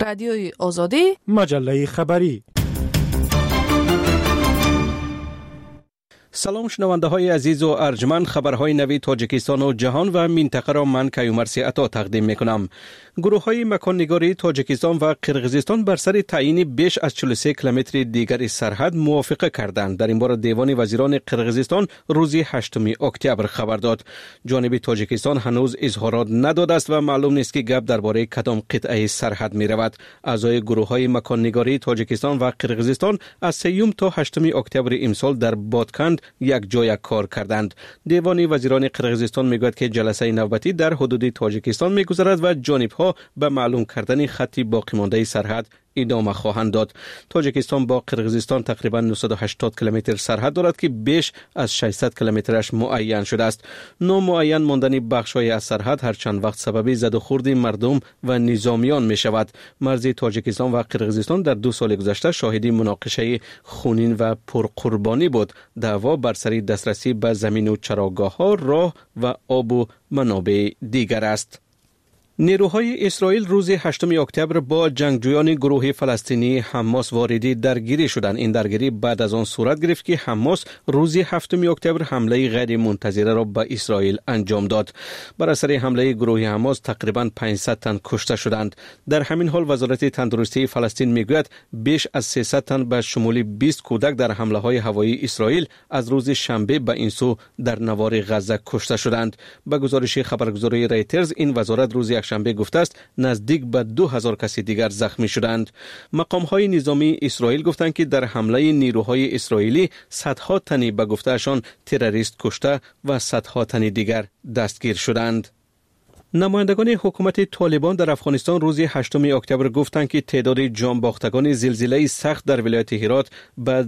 رادیوی آزادی، مجله خبری. سلام شنونده های عزیز و ارجمند، خبرهای نوی تاجیکستان و جهان و منطقه را من کیومرثی عطا تقدیم میکنم. گروه های مکان نگاری تاجیکستان و قرقیزستان بر سر تعیین بیش از 43 کیلومتر دیگر سرحد موافقه کردند. در این باره دیوان وزیران قرقیزستان روز 8 اکتبر خبر داد. جانب تاجیکستان هنوز اظهارات نداده است و معلوم نیست که گپ درباره کدام قطعه سرحد می رود. اعضای گروه های مکان نگاری تاجیکستان و قرقیزستان از 3 تا 8 اکتبر امسال در بادکند یک جای کار کردند. دیوان وزیران قرقیزستان میگوید که جلسه نوبتی در حدود تاجیکستان میگذرد و جانبها به معلوم کردن خطی باقی مانده سرحد ادامه خواهند داد. تاجیکستان با قرقیزستان تقریبا 980 کیلومتر سرحد دارد که بیش از 600 کیلومترش معین شده است. نامعین ماندن بخش‌های از سرحد هر چند وقت سبب زد و خورد مردم و نظامیان می شود. مرز تاجیکستان و قرقیزستان در 2 سال گذشته شاهد مناقشه خونین و پرقربانی بود. دعوا بر سر دسترسی به زمین و چراگاه‌ها، راه و آب و منابع دیگر است. نیروهای اسرائیل روز 8 اکتبر با جنگجویان گروه فلسطینی حماس واردی درگیری شدند. این درگیری بعد از آن صورت گرفت که حماس روز 7 اکتبر حمله غیر منتظره را به اسرائیل انجام داد. بر اثر حمله گروه حماس تقریبا 500 تن کشته شدند. در همین حال وزارت تندرستی فلسطین میگوید بیش از 300 تن به شمول 20 کودک در حمله های هوایی اسرائیل از روز شنبه به این سو در نوار غزه کشته شدند. به گزارش خبرگزاری رایترز این وزارت روز شنبه گفته است نزدیک به 2000 کسی دیگر زخمی شدند. مقام‌های نظامی اسرائیل گفتند که در حمله نیروهای اسرائیلی صدها تنی به گفتهشان تروریست کشته و صدها تن دیگر دستگیر شدند. نمایندگان حکومت طالبان در افغانستان روز 8 اکتبر گفتند که تعداد جانباختگان زلزله سخت در ولایت هرات به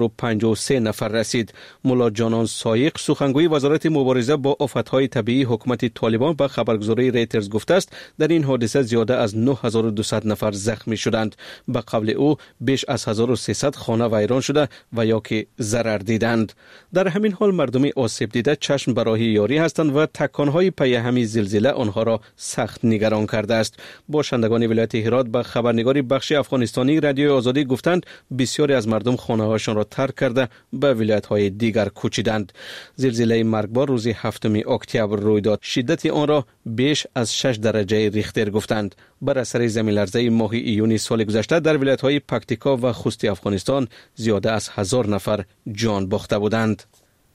2053 نفر رسید. ملا جانان سایق سخنگوی وزارت مبارزه با آفت‌های طبیعی حکومت طالبان به خبرگزاری رایترز گفته است در این حادثه زیاده از 9200 نفر زخمی شدند. به قول او بیش از 1300 خانه ویران شده و یا که ضرر دیدند. در همین حال مردم آسیب دیده چشم به راه یاری هستند و تکان‌های پی همین زلزله آنها را سخت نگران کرده است. باشندگان ولایت هرات به خبرنگاری بخش افغانستانی رادیوی آزادی گفتند بسیاری از مردم خانه‌هایشان را ترک کرده به ولایت‌های دیگر کوچیدند. زلزله مرگبار روز 7 اکتبر روی داد. شدت آن را بیش از 6 درجه ریختر گفتند. بر اثر زمین لرزه ماه ایون سال گذشته در ولایت‌های پکتیکا و خوست افغانستان زیاده از 1000 نفر جان باخته بودند.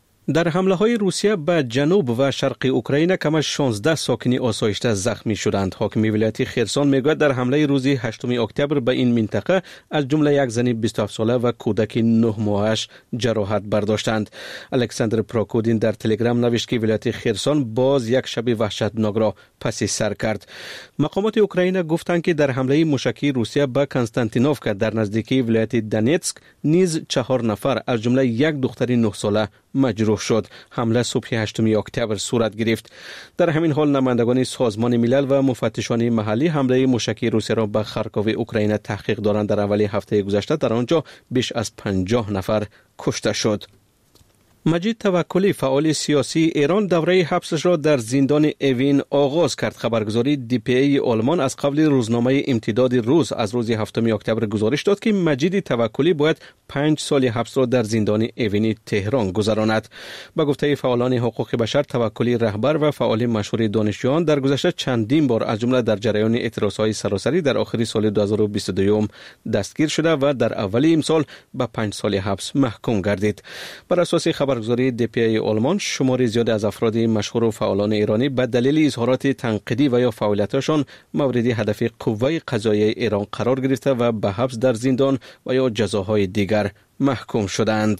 در حمله های روسیه به جنوب و شرق اوکراین کم از 16 ساکن آسایشته زخمی شدند. حاکم ولایت خرسون میگوید در حمله روز 8 اکتبر به این منطقه از جمله یک زن 27 ساله و کودک 9 ماهش جراحت برداشتند. الکساندر پراکودین در تلگرام نوشت که ولایت خرسون باز یک شب وحشتناک را پس سر کرد. مقامات اوکراین گفتند که در حمله موشکی روسیه به کنستانتینوفکا در نزدیکی ولایت دونتسک نیز 4 نفر از جمله یک دختر 9 ساله مجروح شد. حمله صبح 8 اکتبر صورت گرفت. در همین حال نمایندگان سازمان ملل و مفتشان محلی حمله موشکی روسیه را به خارکوف اوکراین تحقیق دارند. در اول هفته گذشته در آنجا بیش از 50 نفر کشته شد. مجید توکلی فعال سیاسی ایران دوره حبسش را در زندان اوین آغاز کرد. خبرگزاری DPA آلمان از قبل روزنامه امتداد روز از روز 7 اکتبر گزارش داد که مجید توکلی باید 5 سال حبس را در زندان اوین تهران گذراند. به گفته فعالان حقوق بشر توکلی رهبر و فعال مشهور دانشجویان در گذشته چندین بار از جمله در جریان اعتراضهای سراسری در آخر سال 2022 دستگیر شده و در اول امسال به 5 سال حبس محکوم گردید. بر اساس خبرگزاری DPA آلمان شمار زیاد از افراد مشهور و فعالان ایرانی به دلیل اظهارات تنقیدی و یا فعالیتاشان مورد هدف قوه قضاییه ایران قرار گرفته و به حبس در زندان و یا جزاهای دیگر محکوم شدند.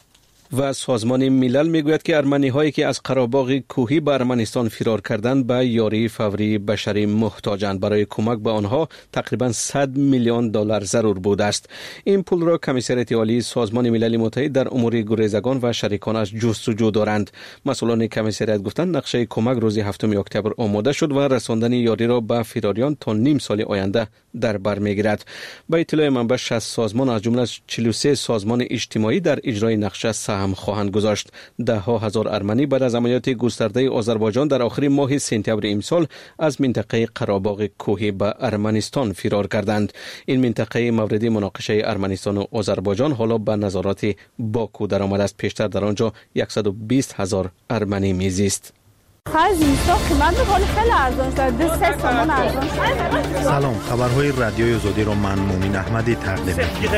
و سازمان ملل میگوید که ارمنی هایی که از قره‌باغ کوهی به ارمنستان فرار کردند به یاری فوری بشری محتاجند. برای کمک به آنها تقریبا 100 میلیون دلار ضرور بوده است. این پول را کمیسریت عالی سازمان ملل متحد در امور گریزگان و شریکانش جستجو دارند. مسئولان کمیسریت گفتند نقشه کمک روز 7 اکتبر آماده شد و رساندن یاری را به فراریان تا نیم سال آینده در بر میگیرد. به اطلاع منبع 60 سازمان از جمله 43 سازمان اجتماعی در اجرای نقشه سهم خواهند گذاشت. ده ها هزار ارمنی بعد از عملیات گسترده آذربایجان در آخر ماه سپتامبر امسال از منطقه قره‌باغ کوهی به ارمنستان فرار کردند. این منطقه مورد مناقشه ارمنستان و آذربایجان حالا به نظارت باکو در آمده است. پیشتر در آنجا 120,000 ارمنی میزیست. سلام، خبرهای رادیوی آزادی را من مومن احمدی تقدیم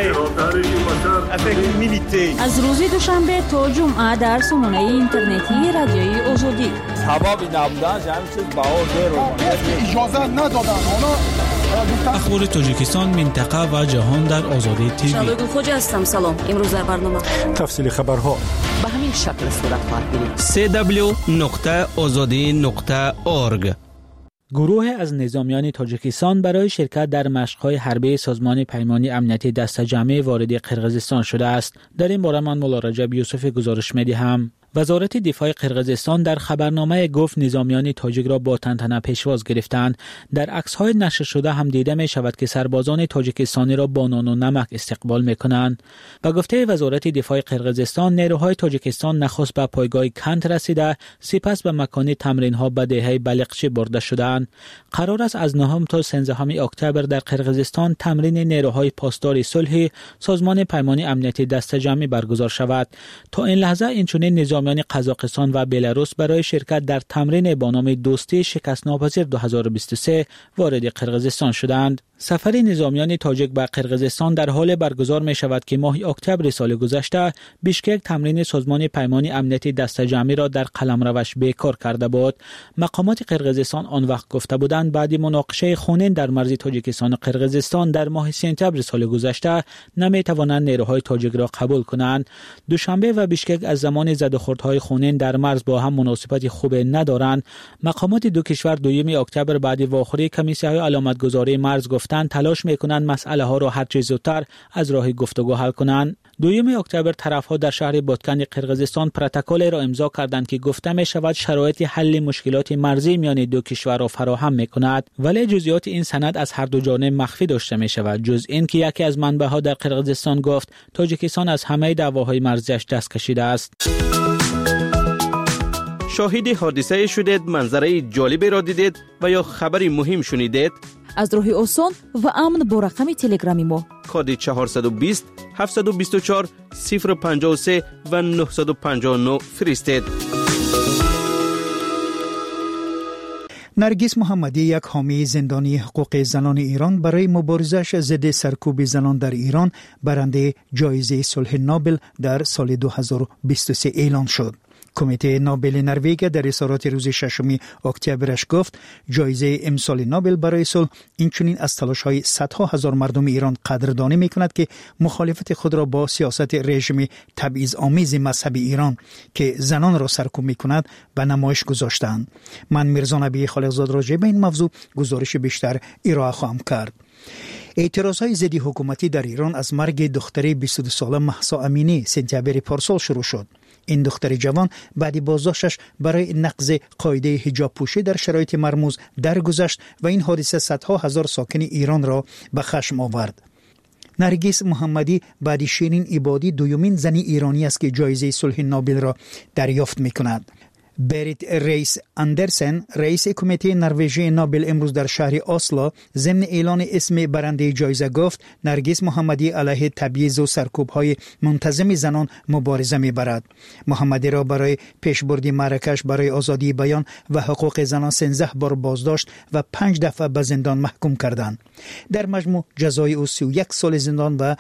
می‌کنم. از روز دوشنبه تا جمعه در سامانه اینترنتی رادیوی آزادی. سبب نبودن همین چیز اجازه ندادن. اخبار تاجیکستان، منطقه و جهان در آزادی تیوی. شادو خوجا هستم. سلام. امروز در برنامه تفصیل خبرها به همین شکل صورت خواهد بود. www.azadi.org. گروه از نظامیان تاجیکستان برای شرکت در مشق‌های حربی سازمان پیمانی امنیتی دسته‌جمعی وارد قرقیزستان شده است. در این باره من مولا رجب یوسف گزارش می‌دهم. وزارت دفاع قرقیزستان در خبرنامه گفت نظامیان تاجیک را با تنتنه پیشواز گرفتند. در عکس‌های نشر شده هم دیده می شود که سربازان تاجیکستانی را با نان و نمک استقبال می‌کنند. با گفته وزارت دفاع قرقیزستان، نیروهای تاجیکستان نخست به پایگاه کنت رسیده، سپس به مکان تمرین‌ها به دهه بلقچی برده شدند. قرار است از 9 تا 13 اکتبر در قرقیزستان تمرین نیروهای پاسدار صلح سازمان پیمانی امنیتی دسته‌جمعی برگزار شود. تا این لحظه اینچنین نظامیان قزاقستان و بلاروس برای شرکت در تمرین با نام دوستی شکست‌ناپذیر 2023 وارد قرقیزستان شدند. سفر نظامیان تاجیک به قرقیزستان در حال برگزار می شود که ماه اکتبر سال گذشته بیشکک تمرین سازمان پیمانی امنیتی دسته‌جمعی را در قلمروش بیکار کرده بود. مقامات قرقیزستان آن وقت گفته بودند بعد مناقشه خونین در مرز تاجیکستان و قرقیزستان در ماه سپتامبر سال گذشته نمی توانند نیروهای تاجیک را قبول کنند. دوشنبه و بیشکک از زمان زدوخوردهای خونین در مرز با هم مناسبت خوب ندارند. مقامات دو کشور 2 اکتبر بعد واخوری کمیسی‌های علامتگذاری مرز گفتند تلاش میکنند مسئله ها را هر چه زودتر از راه گفتگو حل کنند. 2 اکتبر طرفها در شهر بادکند قرقیزستان پروتکلی را امضا کردند که گفته می شود شرایط حل مشکلات مرزی میان دو کشور را فراهم میکند، ولی جزئیات این سند از هر دو جانب مخفی داشته می شود، جز این که یکی از منبع‌ها در قرقیزستان گفت تاجیکستان از همه دعواهای مرزیش دست کشیده است. شاهد حادثه شدید، منظره جالبی را دیدید و یا خبری مهم شنیدید؟ از راه آسان و امن با رقم تلگرامی ما کد 420 724 053 و 959 فرستید. نرگس محمدی، یک حامی زندانی حقوق زنان ایران، برای مبارزه‌اش ضد سرکوب زنان در ایران برنده جایزه صلح نوبل در سال 2023 اعلان شد. کمیته نوبل نروژ در اظهارات روز 6 اکتبرش گفت جایزه امسال نوبل برای صلح اینچنین از تلاش‌های صدها هزار مردم ایران قدردانی می‌کند که مخالفت خود را با سیاست رژیم تبعیض‌آمیز مذهبی ایران که زنان را سرکوب می‌کند به نمایش گذاشتند. من میرزا نبی خالقزاد راجع به این موضوع گزارش بیشتر ارائه خواهم کرد. اعتراضهای ضد حکومتی در ایران از مرگ دختر 22 ساله مهسا امینی سپتامبر پارسال شروع شد. این دختر جوان بعد بازداشتش برای نقض قاعده حجاب پوشی در شرایط مرموز درگذشت و این حادثه صدها هزار ساکن ایران را به خشم آورد. نرگس محمدی بعد شیرین عبادی دومین زن ایرانی است که جایزه صلح نوبل را دریافت می‌کند. بریت ریس اندرسن، رئیس کمیته نروژی نوبل، امروز در شهر اسلو ضمن اعلان اسم برنده جایزه گفت نرگس محمدی علیه تبعیض و سرکوب‌های منتظم زنان مبارزه می‌برد. محمدی را برای پیشبرد معرکش برای آزادی بیان و حقوق زنان 13 بار بازداشت و 5 دفعه به زندان محکوم کردند. در مجموع جزای او 31 سال زندان و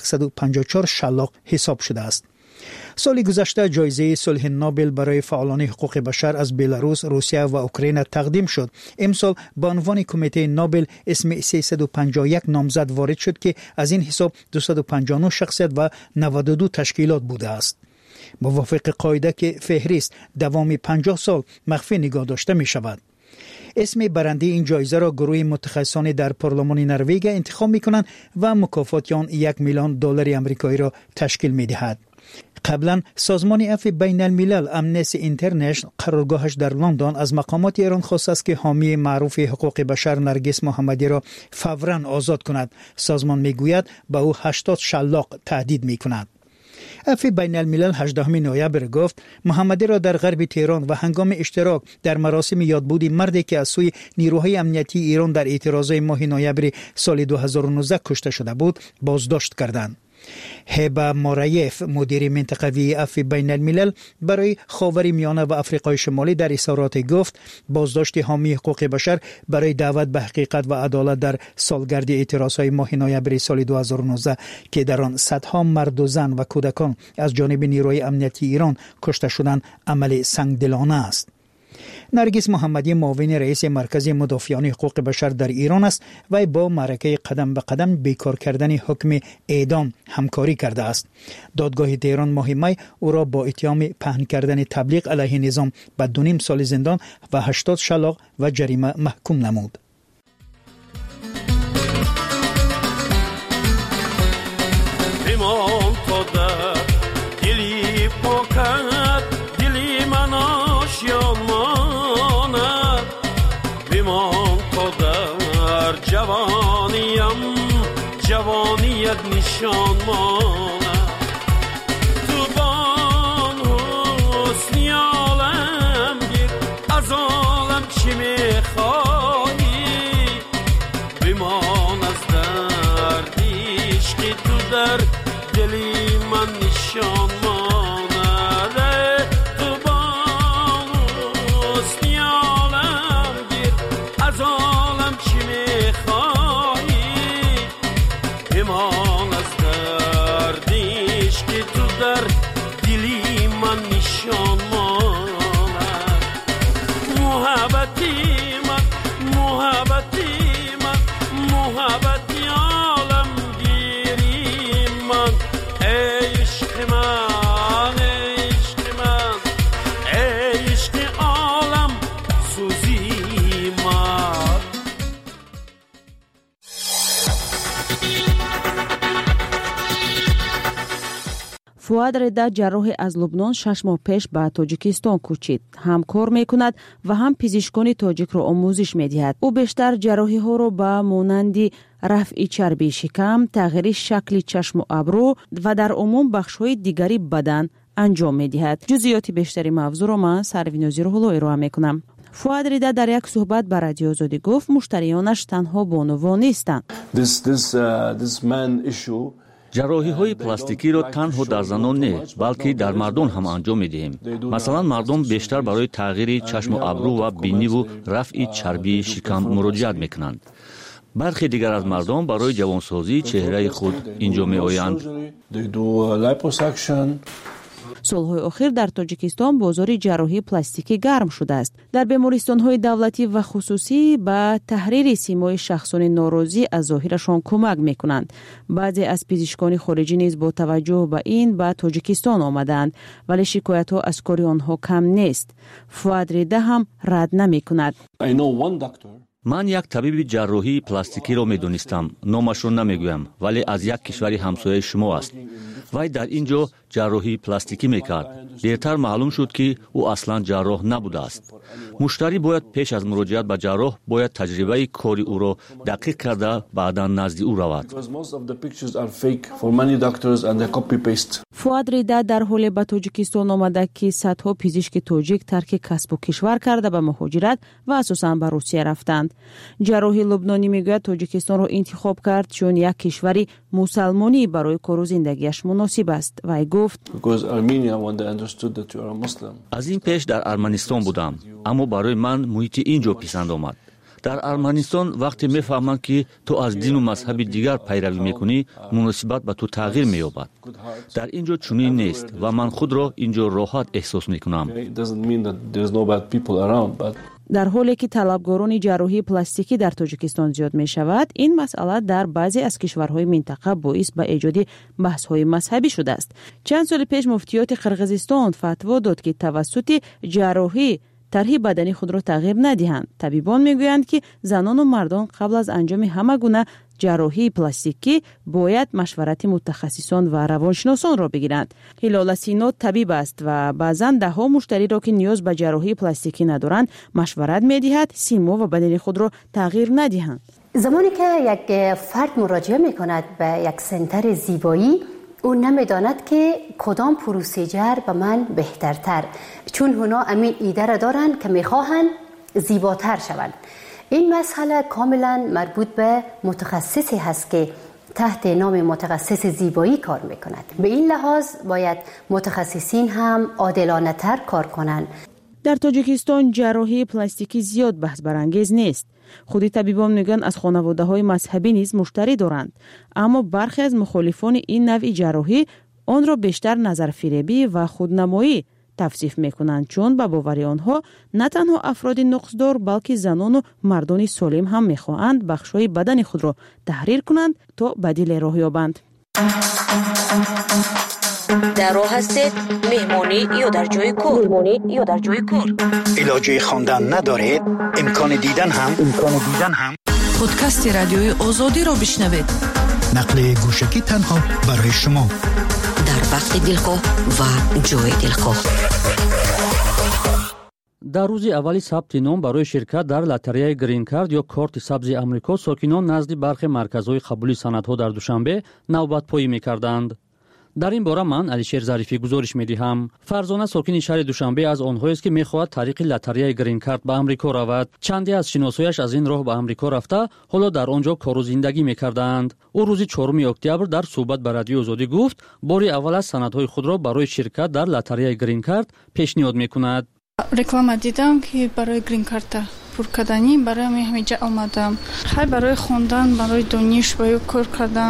154 شلاق حساب شده است. سال گذشته جایزه صلح نوبل برای فعالان حقوق بشر از بلاروس، روسیه و اوکراین تقدیم شد. امسال به عنوان کمیته نوبل اسم 351 نامزد وارد شد که از این حساب 259 شخصیت و 92 تشکیلات بوده است. موافق قاعده که فهرست دوام 50 سال مخفی نگاه داشته می شود. اسم برنده این جایزه را گروه متخصصان در پارلمان نروژ انتخاب می کنند و مکافات آن $1 میلیون آمریکایی را تشکیل می دهد. قبلا سازمان عفو بین الملل امنستی اینترنشنال قرارگاهش در لندن از مقامات ایران خواست است که حامی معروف حقوق بشر نرگس محمدی را فوراً آزاد کند. سازمان میگوید به او 80 شلاق تهدید میکند. عفو بین الملل 18 نوامبر گفت محمدی را در غرب تهران و هنگام اشتراک در مراسم یادبود مردی که از سوی نیروهای امنیتی ایران در اعتراضات ماه نوامبر سال 2019 کشته شده بود بازداشت کردند. هبه مارایف مدیر منطقوی عفو بین الملل برای خاور میانه و آفریقای شمالی در اظهارات گفت بازداشت حامی حقوق بشر برای دعوت به حقیقت و عدالت در سالگرد اعتراضات ماه نوامبر سال 2019 که در آن صدها مرد و زن و کودکان از جانب نیروهای امنیتی ایران کشته شدند عمل سنگدلانه است. نرگس محمدی معاون رئیس مرکز مدافعان حقوق بشر در ایران است و با معرکه قدم به قدم بیکار کردن حکم اعدام همکاری کرده است. دادگاه تهران ماه می او را با اتهام پهن کردن تبلیغ علیه نظام به 2.5 سال زندان و 80 شلاق و جریمه محکوم نمود. جوانیت نشان مانه تو بان حسنی عالم گیر از عالم چی میخوایی بمان از دردیش که تو در دلی من نشان مانه تو بان حسنی عالم گیر از عالم چی میخوایی ایمان از دردیش که تو در دلی من نشان ماند محبتی من محبتی عالم گیری من عشق من عشق عالم سوزی من. فؤاد رضا جراح از لبنان 6 ماه پیش به تاجیکستان کوچید. هم کار میکند و هم پزشکان تاجیک را آموزش میدهد. او بیشتر جراحی ها را به مانند رفع چربی شکم، تغییر شکل چشم و ابرو و در عموم بخش های دیگری بدن انجام میدهد. جزئیات بیشتری موضوع را من سروینازی رو ارائه میکنم. فؤاد رضا در یک صحبت به رادیو آزادی گفت مشتریانش تنها بانوا نیستند. جراحی های پلاستیکی را تنها در زنان نه بلکه در مردان هم انجام می دهیم. مثلا مردم بیشتر برای تغییر چشم و ابرو و بینی و رفع چربی شکم مراجعت می کنند. برخی دیگر از مردم برای جوانسازی چهره خود اینجا می آیند. سالهای اخیر در تاجیکستان بازار جراحی پلاستیکی گرم شده است. در بیمارستان‌های دولتی و خصوصی به تحریر سیمای شخصان ناراضی از ظاهرشان کمک می‌کنند. بعضی از پزشکان خارجی نیز با توجه به این به تاجیکستان آمدند، ولی شکایت‌ها از کار آنها کم نیست. فؤاد رضا هم رد نمی‌کند. من یک طبیب جراحی پلاستیکی را می‌دانستم. نامش را نمی‌گویم، ولی از یک کشور همسایه شما است. وی در اینجا جراحی پلاستیکی میکرد. دیرتر معلوم شد که او اصلا جراح نبوده است. مشتری باید پیش از مراجعت به جراح باید تجربه کاری او را دقیق کرده بعدا نزد او رود. فؤاد رضا در حال به تاجیکستان آمده که صدها پزشک تاجیک ترک کسب و کشور کرده به مهاجرت و اساساً به روسیه رفتند. جراحی لبنانی میگوید تاجیکستان را انتخاب کرد چون یک کشوری مسلمانی برای کار و زندگیش مناسب است. و گفت از این پیش در ارمنستان بودم، اما برای من محیط اینجا پسند آمد. در ارمنستان وقتی میفهمند که تو از دین و مذهب دیگر پیروی میکنی، مناسبت به تو تغییر مییابد. در اینجا چنین نیست و من خود را اینجا راحت احساس میکنم. در حالی که طلبکاران جراحی پلاستیکی در تاجیکستان زیاد می شود، این مسئله در بعضی از کشورهای منطقه باعث به ایجاد بحث‌های مذهبی شده است. چند سال پیش مفتیات قرقیزستان فتوا داد که توسط جراحی طرح بدنی خود را تغییر ندهند. طبیبان میگویند که زنان و مردان قبل از انجام همه گونه جراحی پلاستیکی باید مشورت متخصصان و روانشناسان را بگیرند. هلال سینا طبیب است و بعضا دهها مشتری را که نیاز به جراحی پلاستیکی ندارند مشورت میدهد سیما و بدن خود را تغییر ندهند. زمانی که یک فرد مراجعه میکند به یک سنتر زیبایی، او نمیداند که کدام پروسیجر به من بهترتر، چون اونا امین ایده را دارن که میخواهند زیباتر شوند. این مسئله کاملا مربوط به متخصصی هست که تحت نام متخصص زیبایی کار میکند. به این لحاظ باید متخصصین هم عادلانه تر کار کنند. در تاجیکستان جراحی پلاستیکی زیاد بحث برانگیز نیست. خودی طبیبان میگن از خانواده‌های مذهبی نیز مشتری دارند، اما برخی از مخالفان این نوع جراحی آن را بیشتر نظرفریبی و خودنمایی توصیف میکنند، چون به باور آنها نه تنها افراد نقصدار بلکه زنان و مردان سالم هم میخواهند بخش‌های بدن خود را تحریر کنند تا بدیل راه یابند. در راه هستید مهمانی یا در جای کار؟ علاج خواندن ندارید؟ امکان دیدن هم پادکست رادیوی آزادی را بشنوید. نقل گوشکی تنها برای شما در وقت دلخواه و جای دلخواه. در روز اولی ثبت نام برای شرکت در لاتاریای گرین کارت یا کارت سبز آمریکا ساکنان نزد برخی مرکزهای قبولی سندها در دوشنبه نوبت پایی می‌کردند. در این باره من علیشیر ظریفی گزارش می‌دهم. فرزانه ساکن شهر دوشنبه از آنهایی است که می‌خواهد طریق لاتاریای گرین کارت به آمریکا رود. چندی از شناسایش از این راه به آمریکا رفته حالا در آنجا کار و زندگی می‌کردند. او روز 4 اکتبر در صحبت با رادیو آزادی گفت باری اول از سندهای خود را برای شرکت در لاتاریای گرین کارت پیشنهاد می‌کند. реклама дидам ки барои грин карта пур кардани барои ҳамиҷа омадам. хай барои хондан, барои дониш ва ё кор кардан.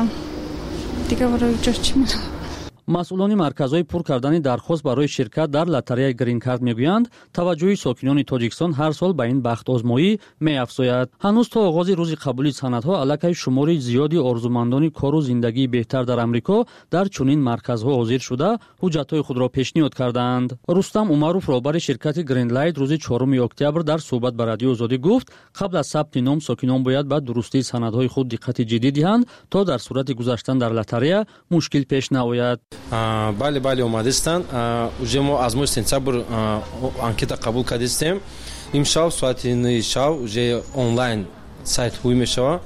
дига барои ҷо чӣ меравам? مسئولان مرکزهای پر کردن درخواست برای شرکت در لاتاریای گرین کارت میگویند توجه ساکنان تاجیکستان هر سال به این بخت آزمایی می‌افزاید. هنوز تا آغاز روز قبولی سندها علاقه شماری زیادی آرزومندان کار و زندگی بهتر در آمریکا در چنین مرکزها حاضر شده حجت‌های خود را پیشنهاد کردند. رستم عمروف رهبر شرکت گرین لایت روز 4 اکتبر در صحبت با رادیو آزادی گفت قبل از ثبت نام ساکنان باید به درستی سندهای خود دقت جدی دهند تا در صورت گذشتن در لاتاریا مشکل پیش نیاید. بله اومدستان уже мо аз моҳи сентябр анкета қабул кардистем. имшаб соати 9 шаб уже онлайн сайт ҳуй мешава.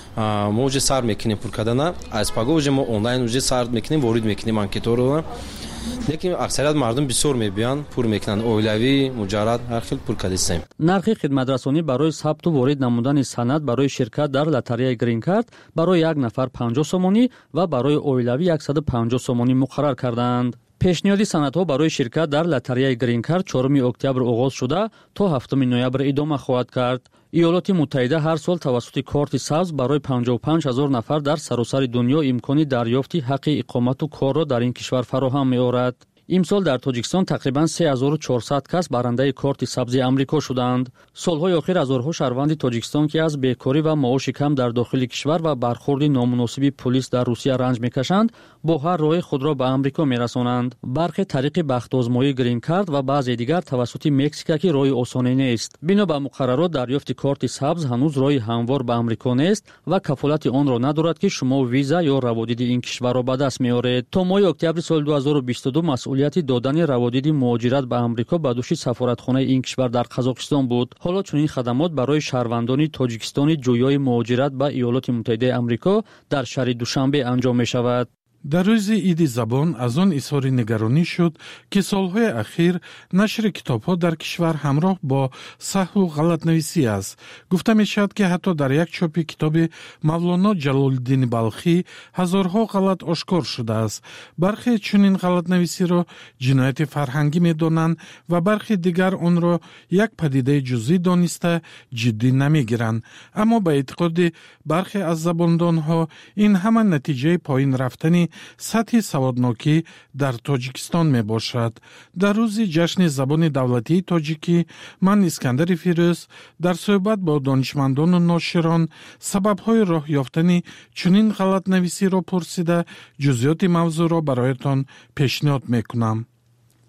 мо уже сар мекунем пур кардана. аз паго уже мо онлайн уже сар мекунем, ворид мекунем анкетаро. лекин аксарият мардум бисёр мебиёнд, пур мекунанд оилавӣ, муҷаррад, ҳар хел пур кардистем. нархи хидматрасонӣ барои сабту ворид намудани санад барои ширкат дар лотареяи грин карт барои як нафар 50 сомонӣ ва барои оилавӣ 150 сомонӣ муқаррар карданд. пешниҳоди санадҳо барои ширкат дар лотареяи грин карт 4 октябр оғоз шуда то 7 ноябр идома хоҳад кард. иёлоти муттаҳида ҳар сол тавассути корти сабз барои 55 000 нафар дар саросари дунё имкони дарёфти ҳаққи иқомату корро дар ин кишвар фароҳам меорад. имсол дар тоҷикистон тақрибан 3400 кас барандаи корти сабзи амрико шуданд. солҳои охир ҳазорҳо шаҳрванди тоҷикистон ки аз бекорӣ ва маоши кам дар дохили кишвар ва бархурди номуносиби пулис дар русия ранҷ мекашанд бо ҳар роҳи худро ба амрико мерасонанд. бархе тариқи бахтозмоии грин карт ва баъзе дигар тавассути мексика ки роҳи осоне нест. бино ба муқаррарот дарёфти корти сабз ҳанӯз роҳи ҳамвор ба амрико нест ва кафолати онро надорад ки шумо виза ё раводиди ин кишварро ба даст меоред. то моҳи октябри соли 2022 масъулияти додани раводиди муҳоҷират ба амрико ба дӯши сафоратхонаи ин кишвар дар қазоқистон буд. ҳоло чунин хадамот барои шаҳрвандони тоҷикистони ҷӯёи муҳоҷират ба иёлоти муттаҳидаи амрико дар шаҳри душанбе анҷом мешавад. дар рӯзи иди забон аз он изҳори нигаронӣ шуд ки солҳои ахир нашри китобҳо дар кишвар ҳамроҳ бо саҳву ғалатнависӣ аст. гуфта мешавад ки ҳатто дар як чопи китоби мавлоно ҷалолиддини балхӣ ҳазорҳо ғалат ошкор шудааст. бархе чунин ғалатнависиро ҷинояти фарҳангӣ медонанд ва бархи дигар онро як падидаи ҷузъӣ дониста ҷиддӣ намегиранд. аммо ба эътиқоди бархе аз забондонҳо ин ҳама натиҷаи поин рафтани сатҳи саводнокӣ дар тоҷикистон мебошад. дар рӯзи ҷашни забони давлатии тоҷикӣ ман искандари фирӯз дар суҳбат бо донишмандону ноширон сабабҳои роҳ ёфтани чунин ғалатнависиро пурсида ҷузъиёти мавзӯъро бароятон пешниҳод мекунам.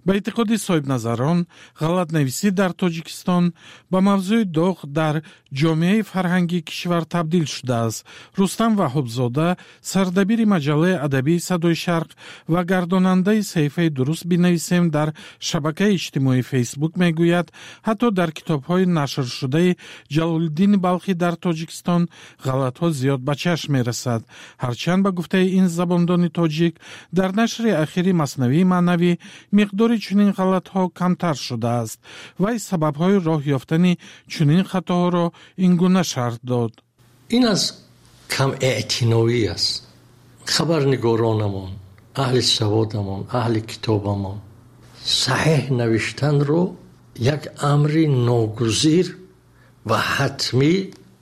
ба эътиқоди соҳибназарон ғалатнависӣ дар тоҷикистон ба мавзӯи доғ дар ҷомеаи фарҳангии кишвар табдил шудааст. Рустам Ваҳобзода, сардабири маҷаллаи адабии Садои Шарқ ва гардонандаи саҳифаи Дуруст бинависем дар шабакаи иҷтимоии Фейсбук мегӯяд, ҳатто дар китобҳои нашршудаи Ҷалолиддини Балхӣ дар Тоҷикистон ғалатҳо зиёд ба чашм мерасад. ҳарчанд ба гуфтаи ин забондони тоҷик дар нашри ахири Маснавии маънавӣ миқдори чунин ғалатҳо камтар шудааст. Вай сабабҳои роҳ ёфтани чунин хатоҳоро ин гуна шарҳ дод. ин аз камэътиноӣ аст. хабарнигаронамон, аҳли саводамон, аҳли китобамон саҳеҳ навиштанро як амри ногузир ва ҳатмӣ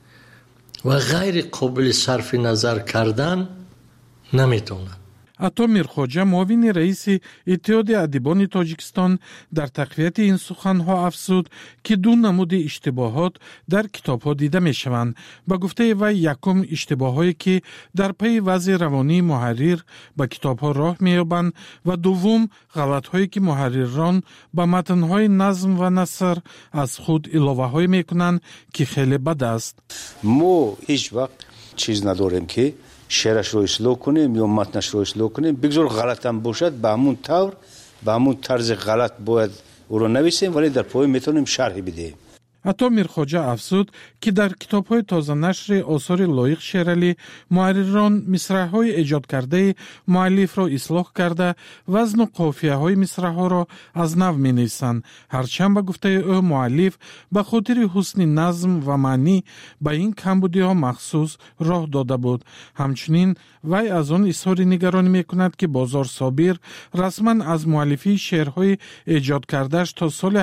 ва ғайри қобили сарфи назар кардан наметавонад. ато Мирхоҷа, муовини раиси Иттиҳоди адибони Тоҷикистон, дар тақвияти ин суханҳо афзуд, ки ду намуди иштибоҳот дар китобҳо дида мешаванд. Ба гуфтаи вай, якум иштибоҳҳое ки дар пайи вазъи равонии муҳаррир ба китобҳо роҳ меёбанд ва дуввум ғалатҳое ки муҳаррирон ба матнҳои назм ва наср аз худ иловаҳое мекунанд, ки хеле бад аст. мо ҳеҷ вақт чиз надорем ки шеърашро ислоҳ кунем ё матнашро ислоҳ кунем. бигзор ғалатам бошад, ба ҳамун тавр, ба ҳамун тарзи ғалат бояд ӯро нависем, вале дар поя метавонем шарҳи бидеҳем. ато Мирхоҷа афзуд, ки дар китобҳои тозанашри осори Лоиқ Шералӣ муҳаррирон мисраъҳои эҷодкардаи муаллифро ислоҳ карда, вазну қофияҳои мисраъҳоро аз нав менависанд. ҳарчанд ба гуфтаи ӯ муаллиф ба хотири ҳусни назм ва маънӣ ба ин камбудиҳо махсус роҳ дода буд. ҳамчунин вай аз он изҳори нигаронӣ мекунад, ки Бозор Собир расман аз муаллифии шеърҳои эҷодкардааш то соли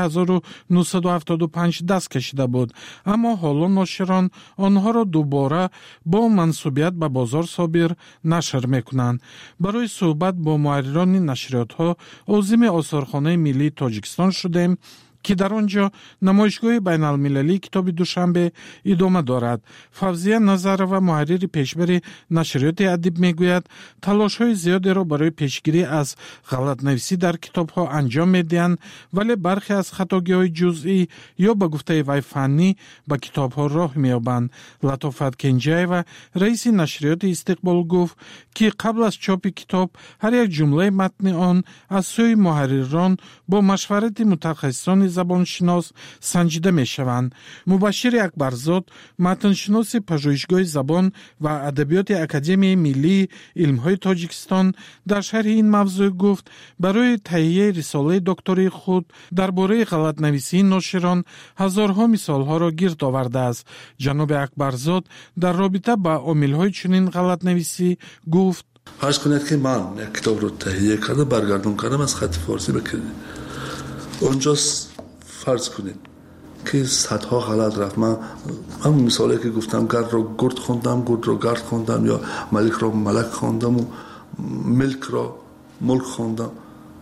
1975 даст кашида буд, аммо ҳоло ноширон онҳоро дубора бо мансубият ба Бозор Собир нашр мекунанд. барои суҳбат бо муҳаррирони нашриётҳо озими Осорхонаи Миллии Тоҷикистон шудем, ки дар он ҷо намоишгоҳи байналмилалии китоби Душанбе идома дорад. Фавзия Назарова, муҳаррири пешбари нашриёти Адиб, мегӯяд, талошҳои зиёдеро барои пешгирӣ аз ғалатнависӣ дар китобҳо анҷом медиҳанд, вале бархе аз хатогиҳои ҷузъӣ ё ба гуфтаи вай фаннӣ ба китобҳо роҳ меёбанд. Латофат Кенҷаева, раиси нашриёти Истиқбол, гуфт, ки қабл аз чопи китоб ҳар як ҷумлаи матни он аз сӯи муҳаррирон бо машварати мутахассисони забоншинос санҷида мешаванд. Мубашшир Акбарзод, матншиноси Пажӯҳишгоҳи забон ва адабиёти Академияи Миллии илмҳои Тоҷикистон, дар шарҳи ин мавзӯъ гуфт, барои таҳияи рисолаи доктории худ дар бораи ғалатнависии ноширон ҳазорҳо мисолҳоро гирд овардааст. ҷаноби Акбарзод дар робита ба омилҳои чунин ғалатнависӣ гуфт: ҳарз кунед ки ман як китобро таҳия карда баргардон кардам аз хати форсӣ ба кирди. онҷо фарз кунед ки садҳо ғалат рафт. ман ҳамун мисоле ки гуфтам, гардро гурд хондам, гурдро гард хондам, ё маликро малак хондаму милкро мулк хондам.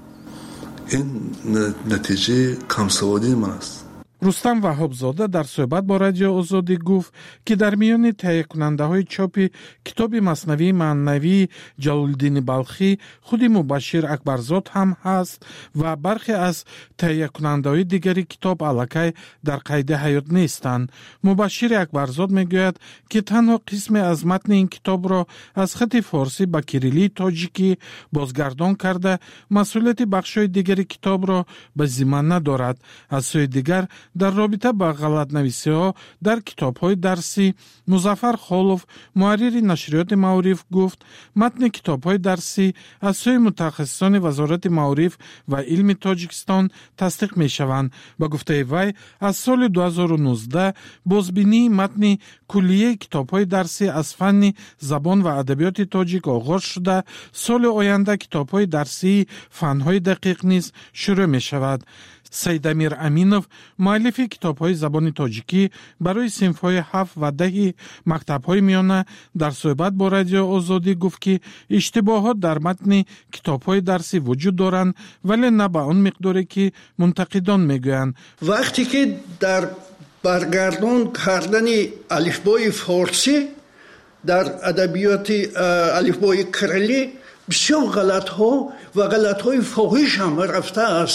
ин натиҷаи камсаводии ман аст. Рустам Ваҳобзода дар суҳбат бо Радиои Озодӣ гуфт, ки дар миёни таҳиякунандаҳои чопи китоби Маснавии маънавии Ҷалолиддини Балхӣ худи Мубашшир Акбарзод ҳам ҳаст ва бархе аз таҳиякунандаҳои дигари китоб аллакай дар қайди ҳаёт нестанд. Мубашшири Акбарзод мегӯяд, ки танҳо қисме аз матни ин китобро аз хати форсӣ ба кириллии тоҷикӣ бозгардон карда, масъулияти бахшҳои дигари китобро ба зимма надорад. аз сӯи дигар, дар робита ба ғалатнависиҳо дар китобҳои дарсӣ, Музаффар Холов, муҳаррири нашриёти Маъриф, гуфт, матни китобҳои дарсӣ аз сӯи мутахассисони Вазорати Маъриф ва илми Тоҷикистон тасдиқ мешаванд. Ба гуфтаи вай, аз соли 2019 бозбинии матни куллияи китобҳои дарсӣ аз фанни забон ва адабиёти тоҷик оғоз шуда, соли оянда китобҳои дарсии фанҳои дақиқ низ шурӯъ мешавад. Саидамир Аминов, муаллифи китобҳои забони тоҷикӣ барои синфҳои 7 ва 10 мактабҳои миёна, дар суҳбат бо Радиои Озодӣ гуфт, ки иштибоҳот дар матни китобҳои дарсӣ вуҷуд доранд, вале на ба он миқдоре ки мунтақидон мегӯянд. вақте ки дар баргардон кардани алифбои форсӣ дар адабиёти алифбои кириллӣ бисёр ғалатҳо ва ғалатҳои фоҳиш ҳам рафтааст.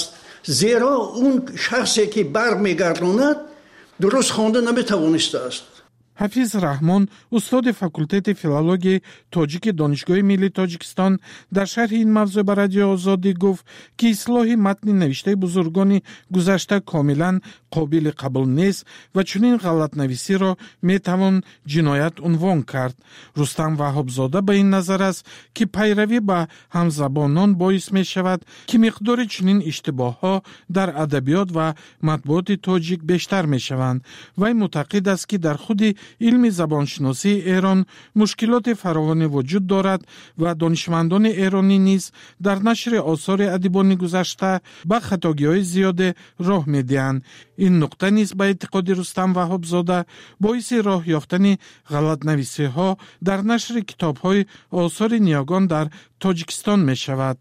زیرا اون شخصی که برمیگرداند درست خوانده نمیتوانسته است. حفیظ رحمان استاد فاکولته فیلولوژی تاجیک دانشگاه ملی تاجیکستان در شرح این موضوع بر رادیو آزادی گفت که اصلاح متن نوشته بزرگان گذشته کاملا قابل قبول نیست و چنین غلط نویسی را میتوان جنایت عنوان کرد. رستم وهابزاده به این نظر است که پیروی به همزبانان باعث می شود که مقدار چنین اشتباه ها در ادبیات و مطبوعات تاجیک بیشتر می شوند. وی معتقد است که در خود علم زبانشناسی ایران مشکلات فراوانی وجود دارد و دانشمندان ایرانی نیز در نشر آثار ادیبان گذشته به خطاگی‌های زیاد راه می‌دهند. این نکته نیز به اعتقاد رستم وهابزاده باعث راه یافتن غلط نویسی‌ها در نشر کتاب‌های آثار نیاگان در تاجیکستان می‌شود.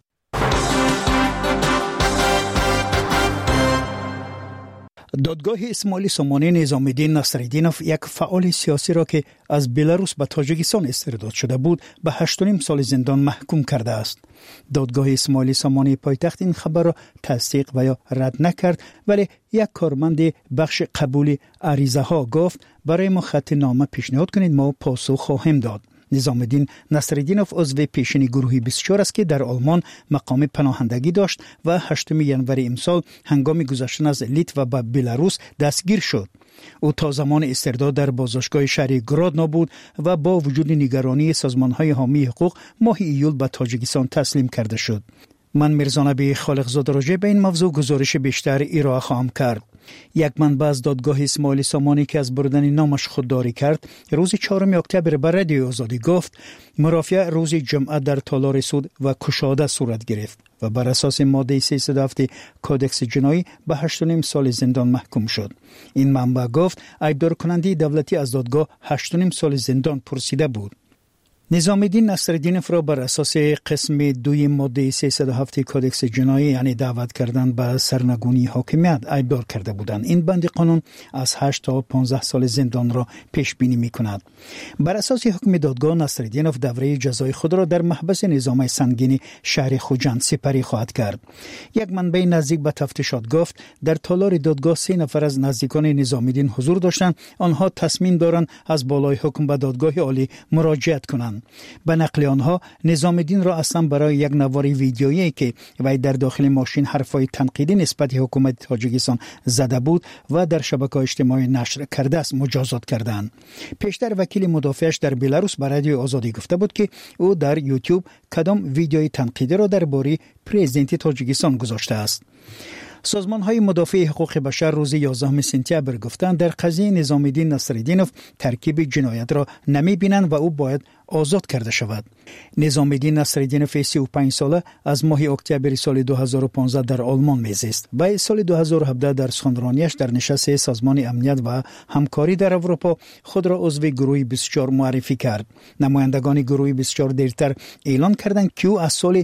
دادگاه اسماعیل سامانی نظام‌الدین نصرالدینوف یک فعال سیاسی را که از بلاروس به تاجیکستان استرداد شده بود به 8.5 سال زندان محکوم کرده است. دادگاه اسماعیل سامانی پایتخت این خبر را تصدیق و یا رد نکرد، ولی یک کارمند بخش قبول عریضه ها گفت برای ما خط نامه پیشنهاد کنید، ما پاسخ خواهیم داد. نظام‌الدین نصرالدینوف عضو پیشین گروه 24 است که در آلمان مقام پناهندگی داشت و 8 ژانویه امسال هنگام گذشتن از لیتو و به بلاروس دستگیر شد. او تا زمان استرداد در بازداشتگاه شهری گرادنو بود و با وجود نگرانی سازمان‌های حامی حقوق ماه ایول به تاجیکستان تسلیم کرده شد. من میرزانبی خالقزاده راجع به این موضوع گزارش بیشتر ارائه خواهم کرد. یک منبع از دادگاه اسماعیل سامانی که از بردن نامش خودداری کرد روز 4 اکتبر به رادیو آزادی گفت مرافعه روز جمعه در تالار سود و کشاده صورت گرفت و بر اساس ماده 307 کودکس جنایی به 8.5 سال زندان محکوم شد. این منبع گفت ایبدار کننده دولتی از دادگاه 8.5 سال زندان پرسیده بود. نظام‌الدین نصرالدینوف را بر اساس قسم 2 ماده 307 کودکس جنایی یعنی دعوت کردن به سرنگونی حاکمیت ایبدار کرده بودند. این بند قانون از 8 تا 15 سال زندان را پیش بینی می‌کند. بر اساس حکم دادگاه نصرالدینوف دوره جزای خود را در محبس نظامی سنگین شهر خوجند سپری خواهد کرد. یک منبع نزدیک به تفتیشات گفت در تالار دادگاه 3 نفر از نزدیکان نظام‌الدین حضور داشتند. آنها تصمیم دارند از بالای حکم به دادگاه عالی مراجعت کنند. به نقل آنها نظام‌الدین را اصلا برای یک نوار ویدیویی که وی در داخل ماشین حرفای تنقیدی نسبت حکومت تاجیکستان زده بود و در شبکه‌های اجتماعی نشر کرده است مجازات کردند. پیشتر وکیل مدافعش در بلاروس به رادیو آزادی گفته بود که او در یوتیوب کدام ویدیوی تنقیدی را درباره پرزیدنت تاجیکستان گذاشته است. سازمان‌های مدافع حقوق بشر روز 11 سپتامبر گفتند در قضیه نظام‌الدین نصرالدینوف ترکیب جنایت را نمی‌بینند و او باید آزاد کرده شود. نظام‌الدین نصرالدینوف 35 ساله از ماه اکتبر سال 2015 در آلمان میزیست و سال 2017 در سخنرانیش در نشست سازمان امنیت و همکاری در اروپا خود را عضو گروه 24 معرفی کرد. نمایندگان گروه 24 دیرتر اعلان کردند که او از سال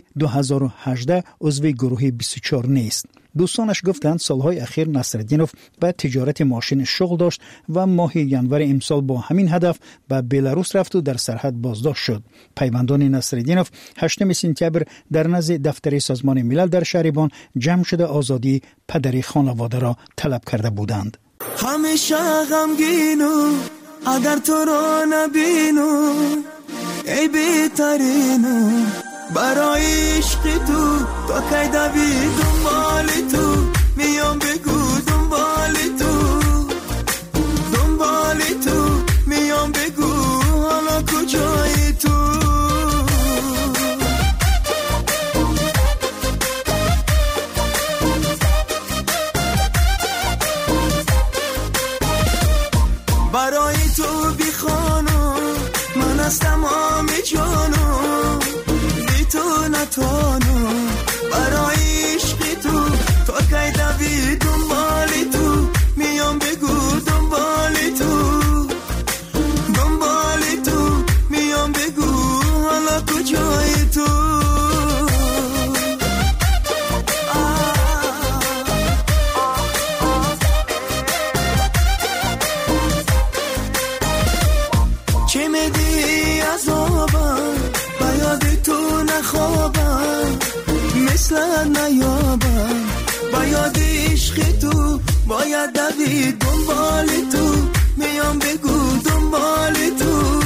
2018 عضو گروه 24 نیست. دوستانش گفتند سالهای اخیر نصرالدینوف به تجارت ماشین شغل داشت و ماه ژانویه امسال با همین هدف به بلاروس رفت و در سرحد بازداشت شد. پیوندان نصرالدینوف 8 سپتامبر در نزد دفتر سازمان ملل در شهربان جمع شده آزادی پدر خانواده را طلب کرده بودند. همیشه غمگینو اگر تو را نبینو ای بهترینو برای عشق تو تا کی دوی دنبال تو میام بگو دنبال تو میام بگو حالا کجایی تو برای تو بی خانو من از تمام جانو بی تو نتانو برای عشق تو تا کی دوی دنبال تو میام بگو دنبال تو میام بگو حالا کجای تو چه میدی عذابم بیاد تو نخوابم باید دوید دنبال تو میام بگو دنبال تو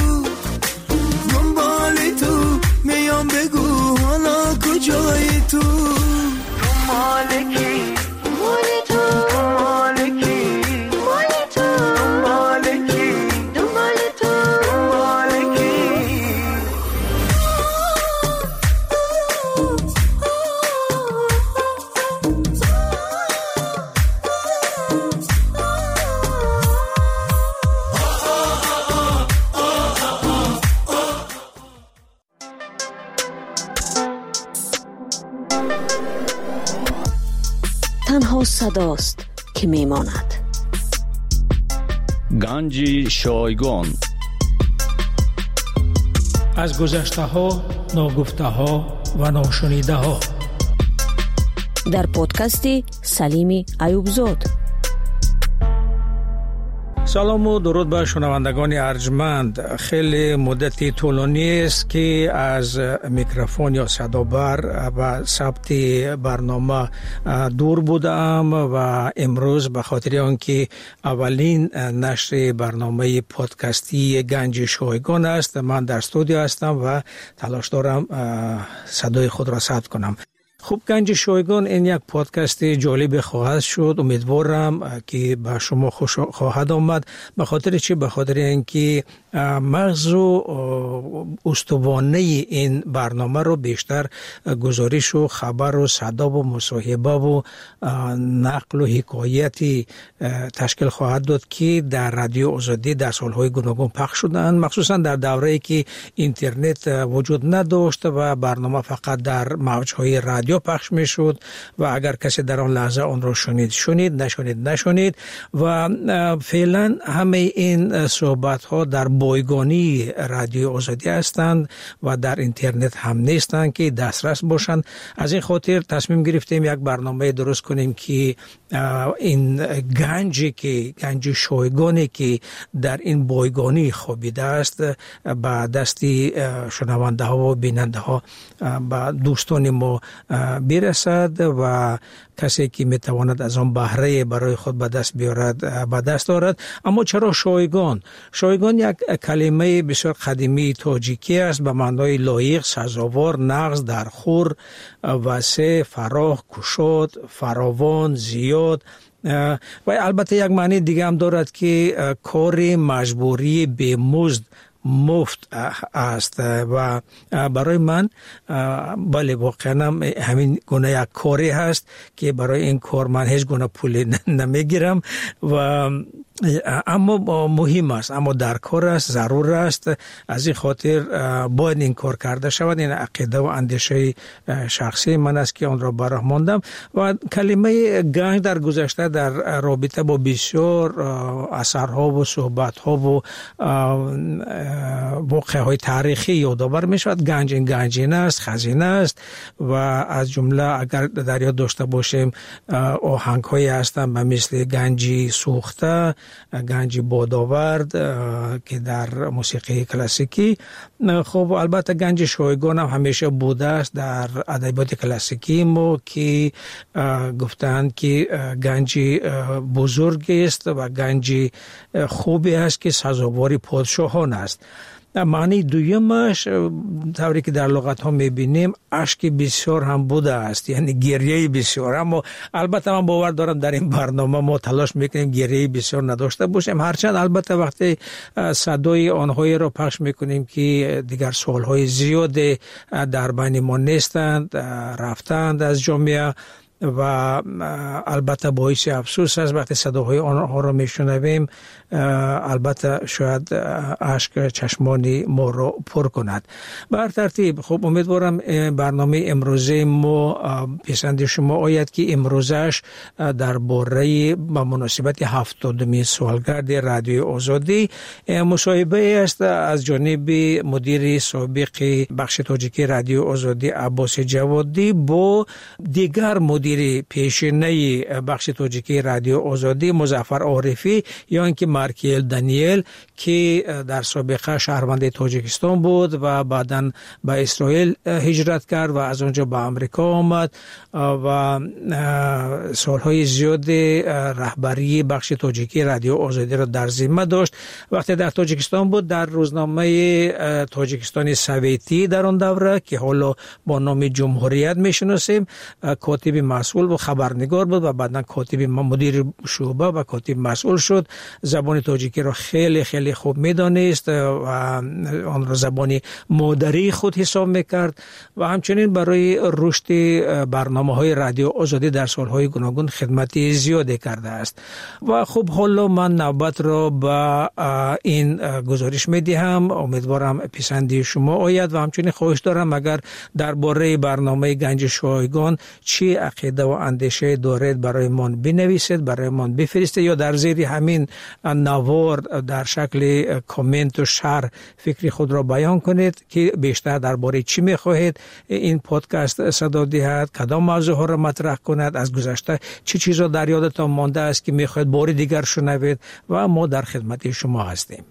میام بگو حالا کجای تو دنبال کی دنبال تو دنبال کی دنبال تو دنبال کی دنبال تو دنبال کی تنها صداست که میماند. گنج شایگان از گذشته ها، ناگفته ها و ناشنیده ها در پادکست سلیم ایوبزاد. سلام و درود به شنوندگان ارجمند. خیلی مدتی طولانی است که از میکروفون یا صدابر و ثبت برنامه دور بودم و امروز به خاطر آنکه اولین نشر برنامه پادکستی گنج شایگان است، من در استودیو هستم و تلاش دارم صدای خود را ثبت کنم. خوب، گنج شایگان این یک پادکست جالب خواهد شد. امیدوارم که به شما خوش خواهد آمد. به خاطر چی؟ به خاطر اینکه مغز و استوانه این برنامه رو بیشتر گزارش و خبر و صدا و مصاحبه و نقل و حکایتی تشکیل خواهد داد که در رادیو آزادی در سالهای گوناگون پخش شدند، مخصوصا در دوره‌ای که اینترنت وجود نداشت و برنامه فقط در موج‌های رادیو پخش میشد و اگر کسی در آن لحظه آن را شنید، نشنید و فعلا همه این صحبت ها در بایگانی رادیو آزادی هستند و در اینترنت هم نیستند که دسترس باشند. از این خاطر تصمیم گرفتیم یک برنامه درست کنیم که این گنج شایگانی که در این بایگانی خوابیده است به دستی شنونده ها و بیننده ها به دوستان ما برسد و کسی که میتواند از آن بهره برای خود به دست بیارد به دست آورد. اما چرا شایگان؟ شایگان یک کلمه بسیار قدیمی تاجیکی است به معنای لایق، سزاوار، نغز، درخور، وسع، فراخ، گشاد، فراوان، زیاد و البته یک معنی دیگه هم دارد که کار مجبوری بی‌مزد مفت است و برای من بله واقعا همین گونه یک کاری هست که برای این کار من هیچ گونه پول نمیگیرم و اما مهم است، اما در کار است، ضرور است. از این خاطر باید این کار کرده شود. این عقیده و اندیشه شخصی من است که آن را براه ماندم و کلمه گنج در گذشته در رابطه با بسیار اثرها و صحبتها و واقعه‌های تاریخی یادآور می شود. گنج این گنجینه است، خزینه است و از جمله اگر در یاد داشته باشیم آهنگ‌هایی هستند به مثل گنجی سوخته، گنج بادآورد که در موسیقی کلاسیکی. خب البته گنج شایگان هم همیشه بوده است در ادبیات کلاسیکی ما که گفتند که گنج بزرگی است و گنج خوبی است که سزاوار پادشاهان است. معنی دویمش طوری که در لغت ها میبینیم اشک بسیار هم بوده است، یعنی گریه بسیار. اما البته من باور دارم در این برنامه ما تلاش میکنیم گریه بسیار نداشته باشیم، هرچند البته وقتی صدای آنهایی را پخش میکنیم که دیگر سالهای زیاد در بین ما نیستند، رفتند از جامعه و البته باعث افسوس است وقتی صداهای آنها را میشنویم. البته شاید اشک چشمان ما را پر کند. بر ترتیب خب امیدوارم برنامه امروزه ما پسند شما آید که امروزش درباره با مناسبت 70مین سالگرد رادیو آزادی مصاحبه است از جانب مدیر سابق بخش تاجیکی رادیو آزادی عباس جوادی با دیگر مدیر مدیر پیشینه بخش تاجیکی رادیو آزادی مظفر عارفی یا اینکه مارکل دانیل که در سابقه شهروند تاجیکستان بود و بعداً به اسرائیل هجرت کرد و از اونجا به آمریکا آمد و سالهای زیاد رهبری بخش تاجیکی رادیو آزادی را در ذمه داشت. وقتی در تاجیکستان بود در روزنامه تاجیکستان سویتی در آن دوره که حالا با نام جمهوریت میشناسیم کاتب مسئول و خبرنگار بود و بعداً کاتب مدیر شعبه و کاتب مسئول شد. زبان تاجیکی را خیلی خیلی خوب میدانست و آن را زبان مادری خود حساب میکرد و همچنین برای رشد برنامه‌های رادیو آزادی در سالهای گوناگون خدمت زیادی کرده است. و خب حالا من نوبت را به این گزارش میدهم. امیدوارم پسندی شما آید و همچنین خواهش دارم اگر درباره برنامه گنج شایگان چی عقیده و اندیشه دارید برای من بنویسید، برای من بفرستید یا در زیر همین نوار در شکل کامنت و شرح فکری خود را بیان کنید که بیشتر درباره چی میخواهید این پادکست صدا دهد، کدام موضوع ها را مطرح کند، از گذشته چه چیزا در یادتان مانده است که میخواهید بار دیگر شنوید و ما در خدمت شما هستیم.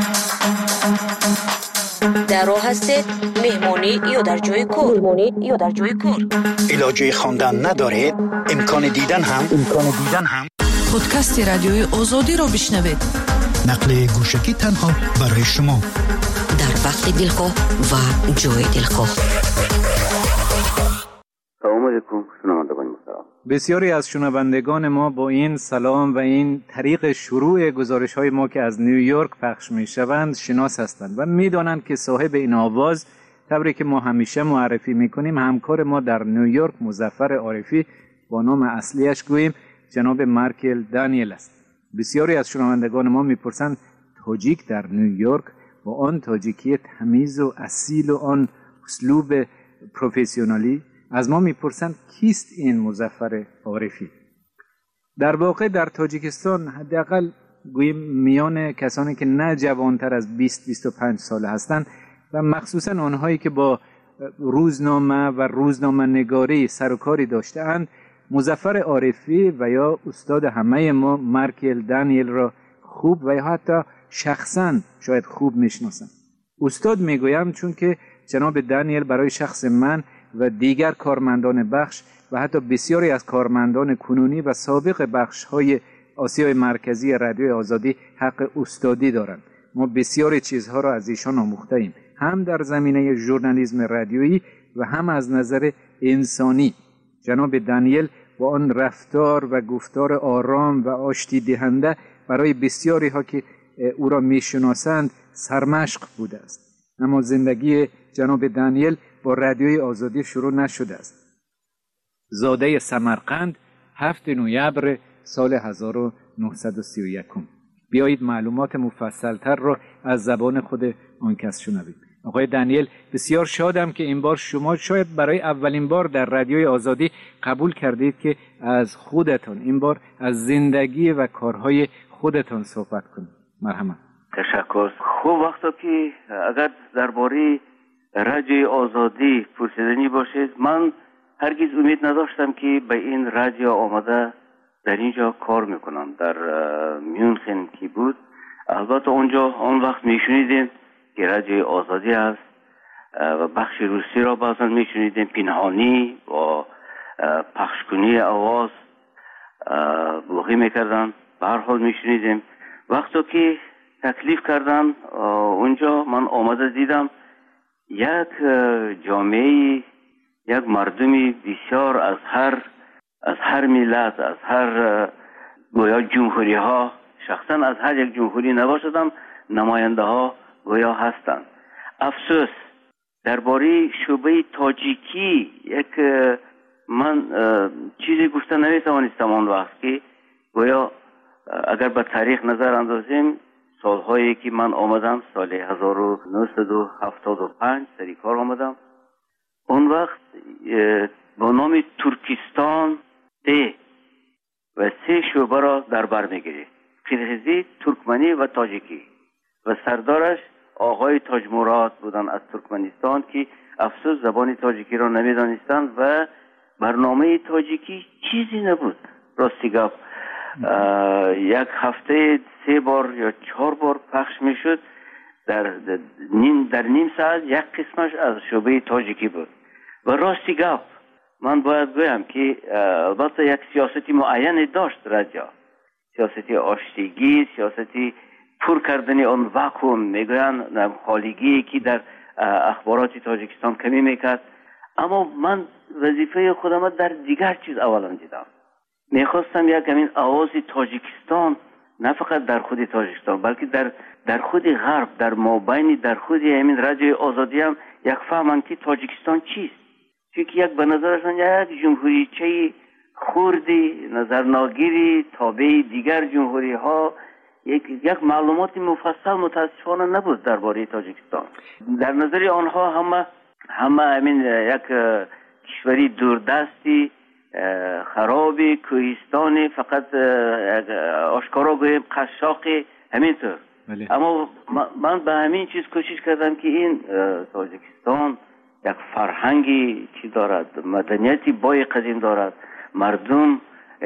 در راه هستید مهمانی یا در جای کار علاجه خواندن ندارید امکان دیدن هم پادکست رادیوی آزادی را بشنوید. نقل گوشکی تنها برای شما در وقت دلخواه و جای دلخواه. سلام علیکم شنوندگان محترم. بسیاری از شنوندگان ما با این سلام و این طریق شروع گزارش‌های ما که از نیویورک پخش می‌شوند شناس هستند و می‌دانند که صاحب این آواز طوری که ما همیشه معرفی می‌کنیم همکار ما در نیویورک مظفر عارفی با نام اصلیش گوییم جناب مارکل دانیل است. بسیاری از شنوندگان ما می‌پرسند تاجیک در نیویورک با آن تاجیکی تمیز و اصیل و آن اسلوب پروفسیونالی از ما میپرسند کیست این مظفر عارفی؟ در واقع در تاجیکستان حداقل گوییم میان کسانی که نه جوانتر از 20-25 ساله هستند و مخصوصا آنهایی که با روزنامه و روزنامه نگاری سر و کاری داشته‌اند مظفر عارفی و یا استاد همه ما مارکل دانیل را خوب و یا حتی شخصا شاید خوب میشناسند. استاد میگویم چون که جناب دانیل برای شخص من و دیگر کارمندان بخش و حتی بسیاری از کارمندان کنونی و سابق بخش‌های آسیای مرکزی رادیو آزادی حق استادی دارند. ما بسیاری چیزها را از ایشان آموخته‌ایم، هم در زمینه ژورنالیسم رادیویی و هم از نظر انسانی. جناب دانیل با آن رفتار و گفتار آرام و آشتی دهنده برای بسیاری ها که او را میشناسند سرمشق بوده است. اما زندگی جناب دانیل با رادیوی آزادی شروع نشده است. زاده سمرقند 7 نوامبر سال 1931. بیایید معلومات مفصلتر را از زبان خود آن کس شنوید. آقای دانیل، بسیار شادم که این بار شما شاید برای اولین بار در رادیوی آزادی قبول کردید که از خودتان این بار از زندگی و کارهای خودتان صحبت کنید. مرحبا. تشکر. خوب وقتا که اگر درباره رادیوی آزادی پرسیدنی باشید، من هرگز امید نداشتم که به این رادیو آمده در اینجا کار میکنم. در میونخن که بود، البته اونجا آن وقت میشنیدیم که رادیوی آزادی است و بخش روسی را بعضا میشنیدیم پنهانی و پخشکنی آواز بلوغی میکردن. به هر حال میشنیدیم. وقتی که تکلیف کردن اونجا من آمده دیدم یک جامعه، یک مردمی بسیار از هر ملت، از هر گویا جمهوری ها، شخصا از هر یک جمهوری نباشدم نماینده ها گویا هستند. افسوس درباره شعبه تاجیکی یک من چیزی گفته نمیتوانستم آن وقت که گویا اگر به تاریخ نظر اندازیم سالهایی که من آمدم سال 1975 سری کار آمدم، اون وقت با نام ترکستان و 3 شعبه را در بر میگیرید: قرغیزی، ترکمنی و تاجیکی و سردارش آقای تاج مراد بودن از ترکمنستان که افسوس زبان تاجیکی را نمیدانستند و برنامه تاجیکی چیزی نبود. راستی گپ یک هفته 3 بار یا 4 بار پخش میشد. در نیم ساعت یک قسمش از شعبه تاجیکی بود. و راستی گپ من باید بگم که البته یک سیاستی معینی داشت رادیو، سیاستی آشتیگی، سیاستی پر کردن آن واکوم، میگوین خالیگی که در اخبارات تاجیکستان کمی میکرد. اما من وظیفه خودم در دیگر چیز اولا دیدم. میخواستم یک همین آواز تاجیکستان نه فقط در خود تاجیکستان بلکه در خود غرب، در مابین در خود همین رادیو آزادی هم یک فهمن که تاجیکستان چیست. چون یک به نظرشان یک جمهوریچه خوردی، نظرناگیری، تابع دیگر جمهوری ها، یک معلومات مفصل متاسفانه نبود درباره تاجیکستان. در نظر آنها همه همین یک کشوری دوردستی، خرابی، کوهستانی، فقط آشکارا گویم قشاقی، همینطور. اما من به همین چیز کوشش کردم که این تاجیکستان یک فرهنگی چی دارد، مدنیتی بای قدیم دارد، مردم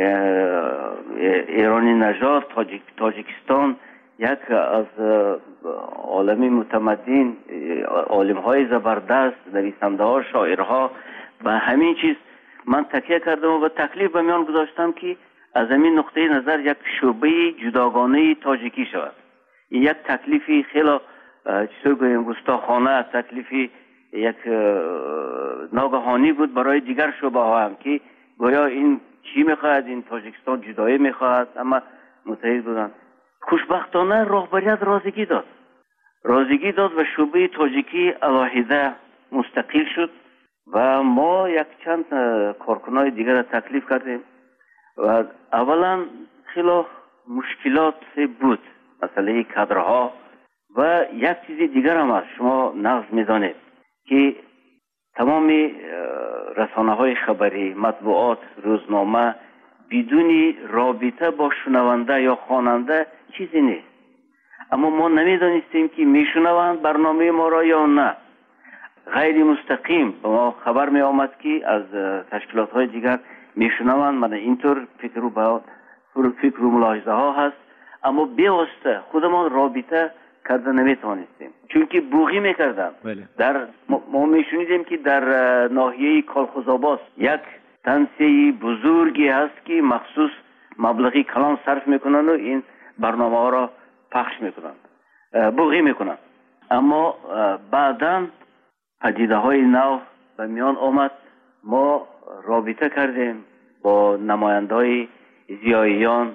ایرانی نژاد، تاجیکستان یک از عالمی متمدن، عالم های زبردست، نویسنده ها، شاعرها. به همین چیز من تکیه کردم و به تکلیف به میان گذاشتم که از همین نقطه نظر یک شعبه جداگانه تاجیکی شود. این یک تکلیفی خیلی چطور گویم گستاخانه، تکلیفی یک ناگهانی بود برای دیگر شعبه ها هم که گویا این چی میخواهد، این تاجیکستان جدایی میخواهد، اما متحد بودن. خوشبختانه رهبریت رازیگی داد و شعبه تاجیکی علاهیده مستقل شد و ما یک چند کارکنای دیگر را تکلیف کردیم و اولا خیلی مشکلات بود، مسئله کادرها و یک چیز دیگر هم است. شما نقض میدانید که تمام رسانه های خبری، مطبوعات، روزنامه بدون رابطه با شنونده یا خواننده چیزی نیست. اما ما نمیدانستیم که میشنوند برنامه ما را یا نه. غیر مستقیم به ما خبر می آمد که از تشکیلات های دیگر میشنوند. من اینطور فکر و ملاحظه ها هست، اما بیواسطه خودمان رابطه کرده نمیتوانستیم، چون که بوغی میکردن. در ما میشنیدیم که در ناحیه کالخوزآباد یک تنسیه بزرگی هست که مخصوص مبلغی کلان صرف میکنن و این برنامه ها را پخش میکنن، بوغی میکنن. اما بعداً پدیده های نو به میان آمد. ما رابطه کردیم با نماینده های زیاییان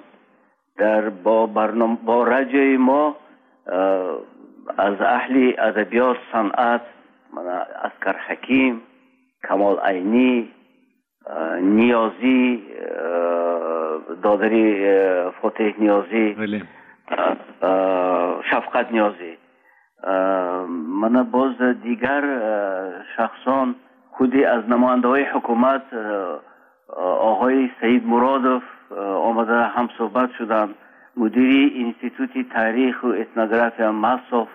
با رادیوی ما، از اهل ادبیات، صنعت، اسکر حکیم، کمال عینی، نیازی، دادری فاتح نیازی، شفقت نیازی، من باز دیگر شخصان خودی از نماینده های حکومت، آقای سید مرادوف آمده هم صحبت شدن، مدیری انستیتوت تاریخ و اتنوگرافی مصف،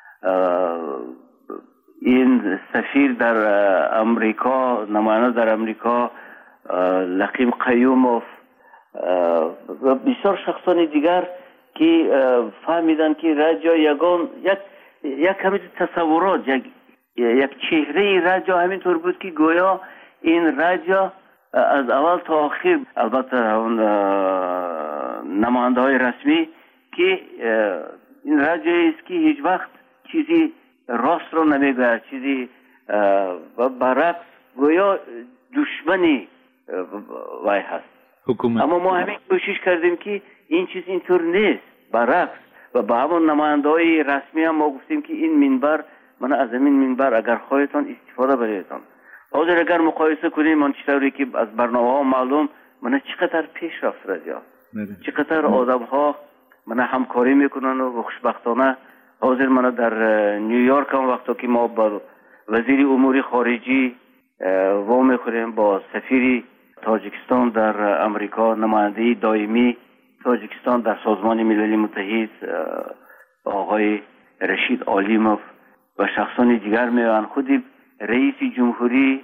این سفیر در امریکا، نماینده در امریکا لقیم قیوموف و بسیار شخصان دیگر که فهمیدن که رادیو یک همین تصورات، یک چهره رادیو همینطور بود که گویا این رادیو از اول تا آخر، البته اون نماینده های رسمی، که این رادیویی است که هیچ وقت چیزی راست رو نمیگه، چیزی و برعکس گویا دشمنی وای هست حکومت. اما ما همین کوشش کردیم که این چیز اینطور نیست، برعکس. و با همون نماینده های رسمی هم ما گفتیم که این منبر، من از این منبر اگر خواهیتان استفاده بریدتان. حاضر اگر مقایسه کنیم من چطوری که از برنامه ها معلوم من چقدر پیش رفت رادیو، چقدر آدم ها من همکاری میکنن و خوشبختانه حاضر من در نیویورک هم وقتا که ما با وزیر امور خارجی و میخوریم، با سفیر تاجیکستان در امریکا، نماینده دائمی تاجیکستان در سازمان ملل متحد آقای رشید عالیموف و شخصان دیگر میان، خودی رئیس جمهوری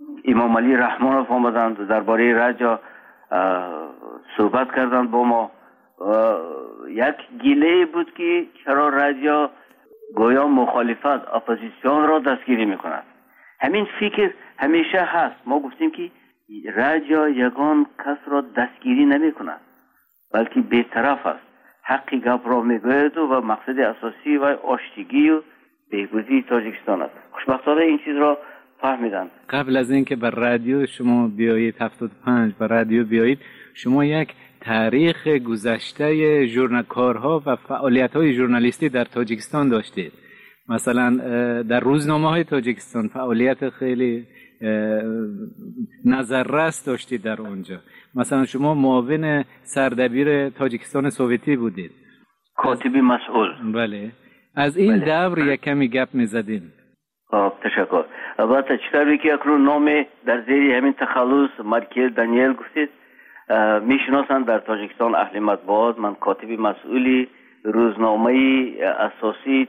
امام علی رحمانوف آمدند درباره رجا صحبت کردند با ما. یک گیله بود که چرا رجا گویا مخالفت اپوزیسیون را دستگیری میکند. همین فکر همیشه هست. ما گفتیم که رجا یگان کس را دستگیری نمیکند بلکه بی‌طرف است، حقی گپ را میگوید و مقصد اساسی و آشتگی و بهبودی تاجیکستان است. خوشبختانه این چیز را فهمیدن. قبل از اینکه بر رادیو شما بیایید 75 بر رادیو بیایید، شما یک تاریخ گذشته ژورنالکارها و فعالیت‌های ژورنالیستی در تاجیکستان داشتید. مثلا در روزنامه‌های تاجیکستان فعالیت خیلی نظررس داشتید در اونجا. مثلا شما معاون سردبیر تاجیکستان سوویتی بودید، کاتبی مسئول. بله، از این دور یک کمی گپ می‌زدین. تشکر. البته چطوری که اکنون نام در زیر همین تخلص مارکل دانیل گفتید میشناسند در تاجیکستان اهل مطبوعات. من کاتبی مسئولی روزنامه اساسی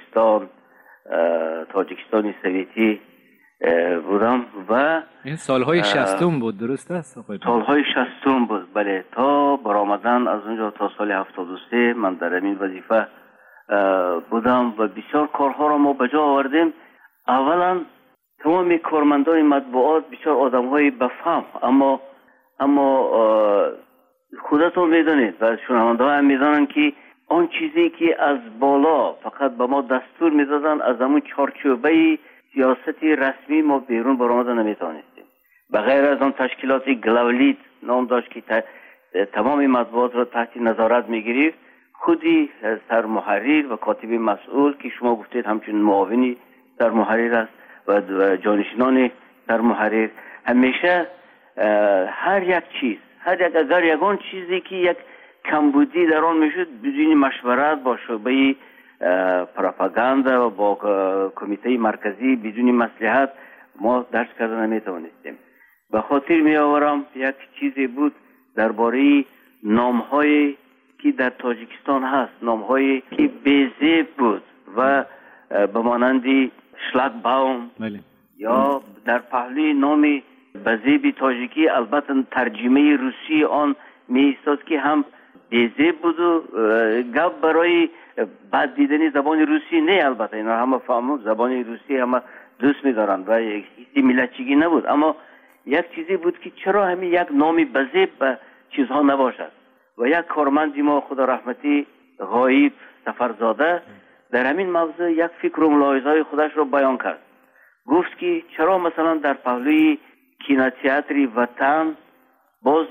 تاجیکستان سوویتی بودم و این سالهای 60 بود، درست است؟ سالهای 60 بود، بله، تا برآمدن از اونجا تا سال 73 من در این وظیفه بودم و بسیار کارها را ما به جا آوردیم. اولا تمام کارمندان مطبوعات بسیار آدم‌های بفهم، اما خودتون میدونید و شنونده ها هم میدونن که آن چیزی که از بالا فقط به ما دستور میدادن از همون چارچوبه سیاستی رسمی ما بیرون برآمده نمیتونستیم. بغیر از آن تشکیلات گلاولیت نام داشت که تمام مطبوعات را تحت نظارت میگیرید، خودی سرمحرر و کاتب مسئول که شما گفتید همچون معاونی سرمحرر است و جانشینان سرمحرر همیشه هر یک چیز، اگر یگان چیزی که یک کمبودی در آن میشد بدون مشورت با شعبه پروپاگاندا و با کمیته مرکزی بدون مصلحت ما درس کردن نمیتوانستیم. به خاطر می آورم یک چیزی بود درباره نام‌هایی که در تاجیکستان هست، نام‌هایی که بی‌زیب بود و به مانند شلاگباوم یا در پهلوی نام بزیب تاجیکی البته ترجمه روسی آن می ایستاد که هم بی‌زیب بود و گپ برای بد دیدن زبان روسی نه. البته اینا همه فهمون زبان روسی همه دوست می دارن و هیچ ملتچگی نبود، اما یک چیزی بود که چرا همین یک نام بزیب به چیزها نباشد. و یک کارمندی ما خدا رحمتی غایب سفرزاده در همین موضوع یک فکر و ملاحظه‌های خودش رو بیان کرد. گفت که چرا مثلا در پهلوی کینوتئاتر وطن باز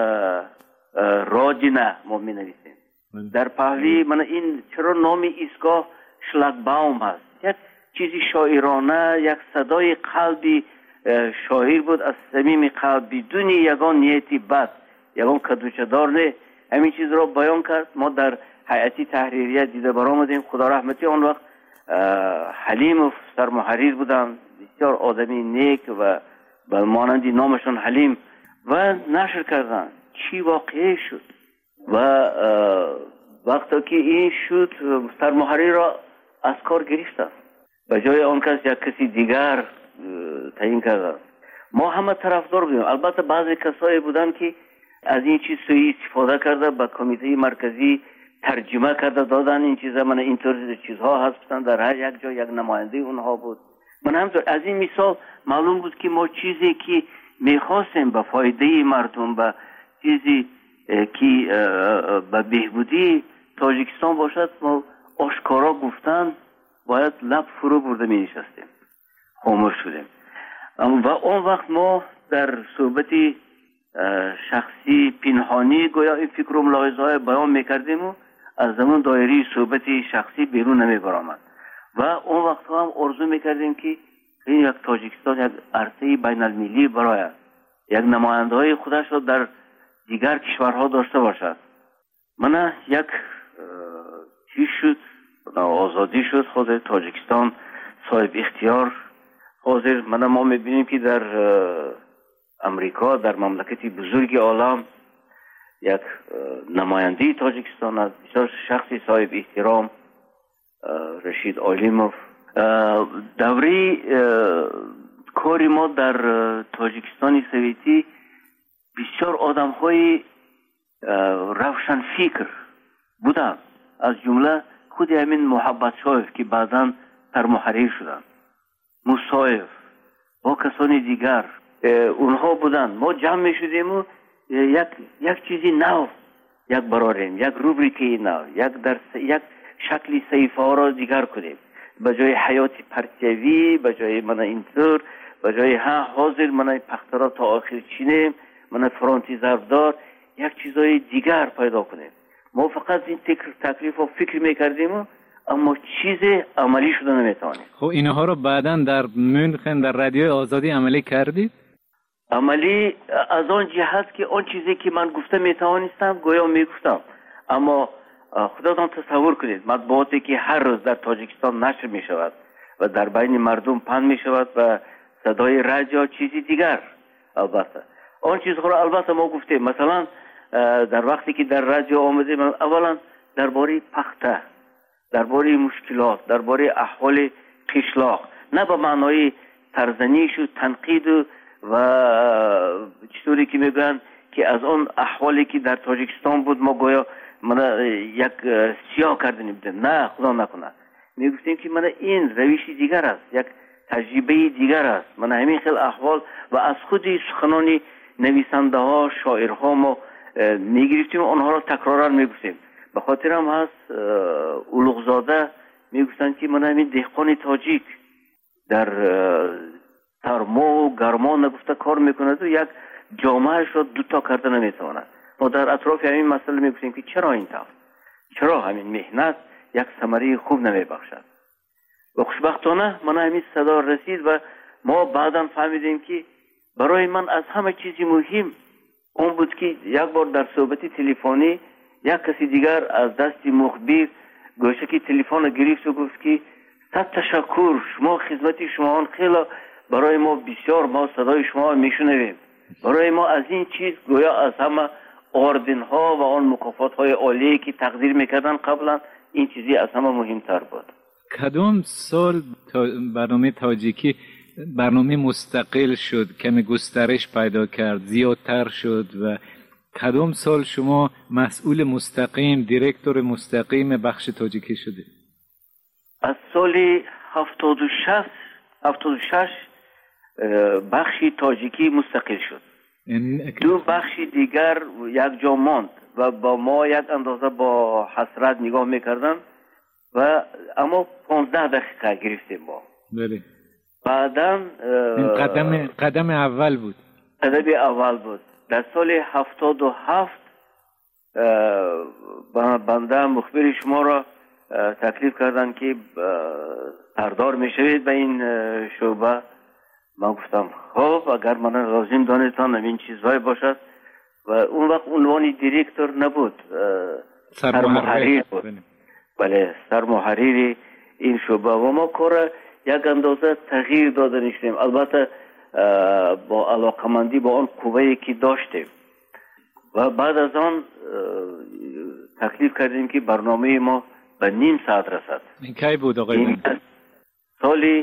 رادینه ما می نویسیم، در پهلوی من این چرا نام ایستگاه شلاگباوم هست. یک چیزی شاعرانه، یک صدای قلبی شاعر بود از صمیم قلب بدون یگان نیتی بد، یگان کدوچه‌دار نه. همین چیز را بیان کرد. ما در هیئتی تحریریه دیده برآمدیم. خدا رحمتی آن وقت حلیم سرمحرر بودن، بسیار آدمی نیک و به مانند نامشون حلیم و نشر کردن چی واقعی شد. و وقتی که این شد سرمحرر را از کار گرفتن، به جای آن کس یک کسی دیگر تعیین کردن. ما همه طرفدار بودیم. البته بعضی کسایی بودن که از این چیز سوی استفاده کرده به کمیته مرکزی ترجمه کرده دادن این چیزا، من اینطور چیزها هستن، در هر یک جا یک نماینده اونها بود. من همینطور از این مثال معلوم بود که ما چیزی که میخواستیم به فایده مردم، به چیزی که به بهبودی تاجیکستان باشد، ما آشکارا گفتن باید لب فرو برده می نشستیم، خاموش شدیم. و اون وقت ما در صحبت شخصی پنهانی گویا این فکر و ملاحظه های بیان میکردیم و از زمان دایره صحبت شخصی بیرون نمی برآمد. و اون وقت هم آرزو میکردیم که این یک تاجیکستان یک عرصه بین المللی برای یک نماینده های خودش را در دیگر کشورها داشته باشد. من یک چیز شد، آزادی شد، خود تاجیکستان صاحب اختیار حاضر. ما میبینیم که در امریکا، در مملکتی بزرگ عالم، یک نماینده تاجیکستان است، بسیار شخصی صاحب احترام، رشید آلیموف. دوره کاری ما در تاجیکستان سوویتی بسیار آدم های روشن فکر بودن، از جمله خود همین محبت شایف که بعداً سرمحرر شدن، موسایف و کسانی دیگر اونها بودن. ما جمع می شدیم و یک چیزی نو یک براریم، یک روبریکی نو، یک شکلی صحیفه ها را دیگر کنیم. به جای حیات پرتیوی، به جای من اینطور، به جای حاضر من پخترا تا آخر چینیم، من فرانتی ضربدار، یک چیزای دیگر پیدا کنیم. ما فقط این تکلیف و فکر میکردیم اما چیز عملی شده نمیتوانیم. خب اینها رو بعداً در مونخن در رادیوی آزادی عملی کردید؟ عملی از آن جهت که آن چیزی که من گفته میتوانستم گویا میگفتم، اما خودتان تصور کنید مطبوعاتی که هر روز در تاجیکستان نشر میشود و در بین مردم پخش میشود و صدای رادیو چیزی دیگر، البته آن چیزها را البته ما گفتیم. مثلا در وقتی که در رادیو آمدیم اولا درباره پخته، درباره مشکلات، درباره احوال قشلاق، نه به معنای ترزنیش و تنقید و چطوری که میگن که از اون احوالی که در تاجیکستان بود ما گویا من یک سیاه کردنی بودیم، نه خدا نکنه. میگفتیم که من این روشی دیگر است، یک تجربه دیگر است. من همین خیلی احوال و از خودی سخنانی نویسنده ها، شاعرها ما میگرفتیم و آنها را تکرارا میگفتیم. به خاطر هم هست اولوغزاده میگفتن که من همین دهقان تاجیک در سرما و گرما نگفته کار میکند و یک جامعه را دوتا کرده نمیتواند. ما در اطراف همین مسئله میگفتیم که چرا این طور، چرا همین مهنت یک ثمره خوب نمیبخشد. و خوشبختانه من همین صدا رسید و ما بعدا فهمیدیم که برای من از همه چیزی مهم اون بود که یک بار در صحبت تلفنی یک کسی دیگر از دست مخبر گوشه که تلفن گرفت و گفت که صد تشکر، شما خدمت شما خیلی برای ما بسیار، ما صدای شما میشنویم. برای ما از این چیز گویا از همه آردن ها و آن مکافات های عالی که تقدیر میکردن قبلا این چیزی از همه مهمتر بود. کدام سال برنامه تاجیکی برنامه مستقل شد، کمی گسترش پیدا کرد، زیادتر شد و کدام سال شما مسئول مستقیم، دیرکتور مستقیم بخش تاجیکی شده؟ از سال 76 بخشی تاجیکی مستقل شد. دو بخشی دیگر یک جا ماند و با ما یک اندازه با حسرت نگاه میکردن و اما 15 دقیقه گرفتیم ما. بله. بعداً قدم اول بود. قدم اول بود. در سال 77 بنده مخبر شما را تکلیف کردن که سردار میشوید به این شعبه. من گفتم خب اگر من لازم دانستان این چیزهای باشد و اون وقت عنوان دیرکتور نبود، سرمحرر بود. بله، سرمحرر این شعبه و ما کار یک اندازه تغییر داده نشدیم، البته با علاقمندی با آن قوه‌ای که داشتیم و بعد از آن تکلیف کردیم که برنامه ما به نیم ساعت رسد. این کی بود آقای؟ سال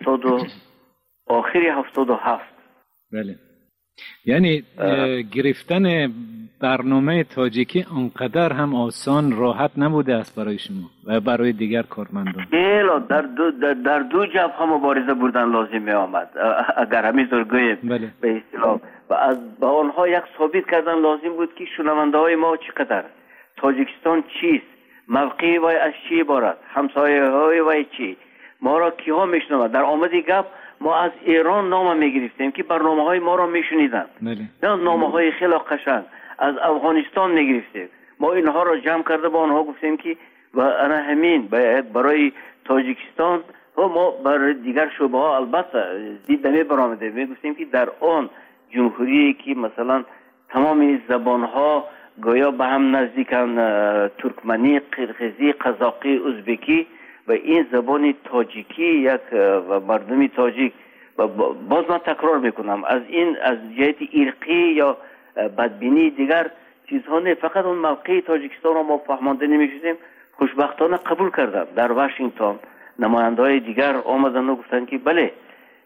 آخری 77. بله. یعنی گرفتن برنامه تاجیکی انقدر هم آسان راحت نبوده است برای شما و برای دیگر کارمندان. در دو جبهه مبارزه بردن لازم می آمد اگر همینطور گوییم. بله. به اصطلاح و با آنها یک ثابت کردن لازم بود که شنونده های ما چقدر، تاجیکستان چیست، موقعی وای از چی عبارت، همسایه های وای چی، ما را کیها میشنوند. در آمدی گپ ما از ایران نام میگرفتیم که برنامه های ما را میشنیدن، نه نامه های خیلی قشنگ. از افغانستان میگرفتیم، ما اینها را جمع کرده با آنها گفتیم که و انا همین برای تاجیکستان و ما برای دیگر شعبه ها البته دیدمی برآمده میگفتیم که در آن جمهوری که مثلا تمام زبان ها گویا به هم نزدیکن، ترکمنی، قرقیزی، قزاقی، ازبکی و این زبان تاجیکی یک و مردمی تاجیک و باز من تکرار میکنم از این از جهت ارقی یا بدبینی دیگر چیزها نه، فقط اون موقع تاجیکستان را ما فهمانده نمیشدیم. خوشبختانه قبول کردم. در واشنگتن نماینده های دیگر آمدن و گفتن که بله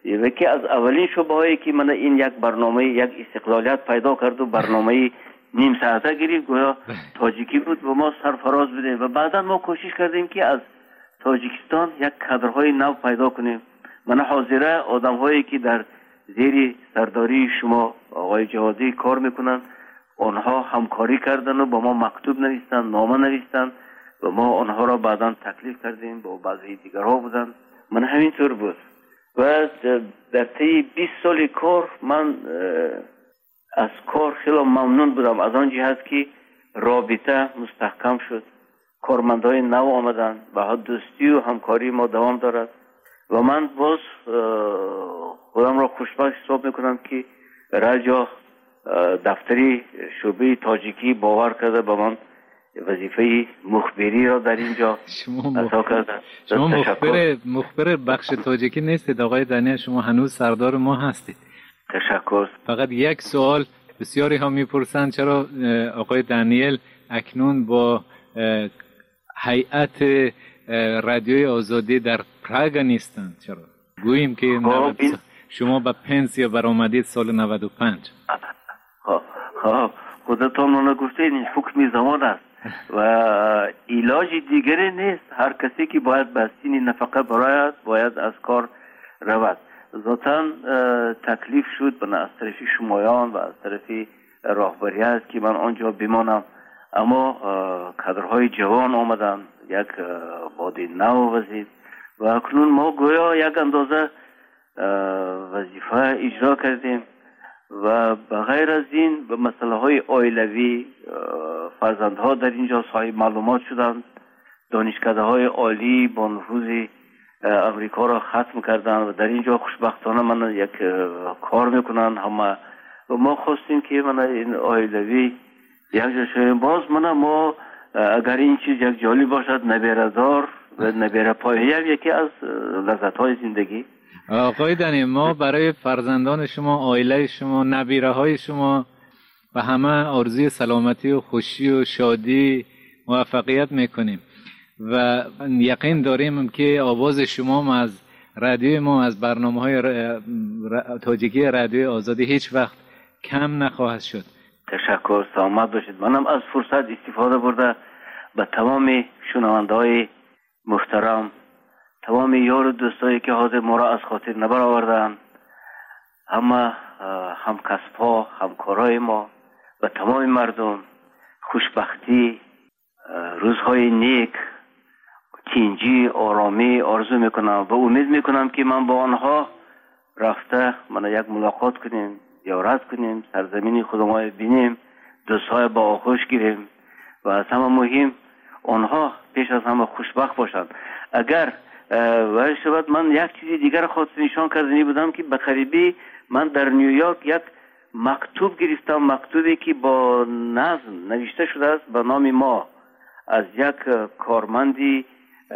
یکی از اولین شبه هایی که من این یک برنامه یک استقلالیت پیدا کرد و برنامه نیم ساعته گرفت گویا تاجیکی بود و ما سرفراز بدیم و بعدا ما کوشش کردیم که از تاجیکستان یک کادرهای نو پیدا کنیم. من حاضره آدم هایی که در زیر سرداری شما آقای جوادی کار میکنن آنها همکاری کردن و با ما مکتوب نوشتن، نامه نوشتن و ما آنها را بعدا تکلیف کردیم با بعضی دیگرها بودن. من همینطور بود و در طی 20 سال کار من از کار خیلی ممنون بودم از آن جهت که رابطه مستحکم شد، کارمندای نو آمدن و دوستی و همکاری ما دوام دارد و من باز خودم را خوشبخت حساب میکنم که رادیو دفتری شعبه تاجیکی باور کرده به من وظیفه مخبری را در اینجا عطا کرده. شما مخبر بخش تاجیکی نیستید آقای دانیل، شما هنوز سردار ما هستید. تشکر. فقط یک سوال بسیاری ها میپرسند چرا آقای دانیل اکنون با هیئت رادیوی آزادی در پراگ نیستند؟ چرا گوییم که شما به پنسیا برآمدید سال 95. خودتان منو گفته این حکم زمان است و علاج دیگری نیست. هر کسی که باید به سین نفقه برآید باید از کار رود. ذاتاً تکلیف شد من از طرف شمایان و از طرف راهبریت که من آنجا بمانم، اما کادرهای جوان آمدن، یک باد نو وزید و اکنون ما گویا یک اندازه وظیفه اجرا کردیم و بغیر از این به مسئله های عائلوی فرزندها در اینجا صاحب معلومات شدند، دانشکده های عالی با نفوذ امریکا را ختم کردن و در اینجا خوشبختانه من یک کار میکنن همه و ما خواستیم که من این عائلوی یک جا شویم. باز ما اگر این چیز یک جالب باشد نبیره‌دار و نبیره پایه یکی از لذت های زندگی. آقای دانی ما برای فرزندان شما، عائله شما، نبیره های شما و همه آرزوی سلامتی و خوشی و شادی موفقیت میکنیم و یقین داریم که آواز شما از رادیوی ما از برنامه‌های تاجیکی رادیوی آزادی هیچ وقت کم نخواهد شد. تشکر، سلامت باشید. منم از فرصت استفاده برده به تمام شنونده‌های محترم، تمام یار و دوستایی که حاضر ما را از خاطر نبر آوردن، همه همکسب‌ها، همکارای ما و تمام مردم خوشبختی، روزهای نیک، تینجی، آرامی آرزو میکنم و امید میکنم که من با آنها رفته من یک ملاقات کنیم، زیارت کنیم، سرزمین خودمان بینیم، دوستای با آغوش گیریم و از همه مهم آنها پیش از همه خوشبخت باشند. اگر ولی شود من یک چیزی دیگر خواست نشان کردنی بودم که به قریبی من در نیویورک یک مکتوب گرفتم، مکتوبی که با نظم نوشته شده است به نام ما از یک کارمندی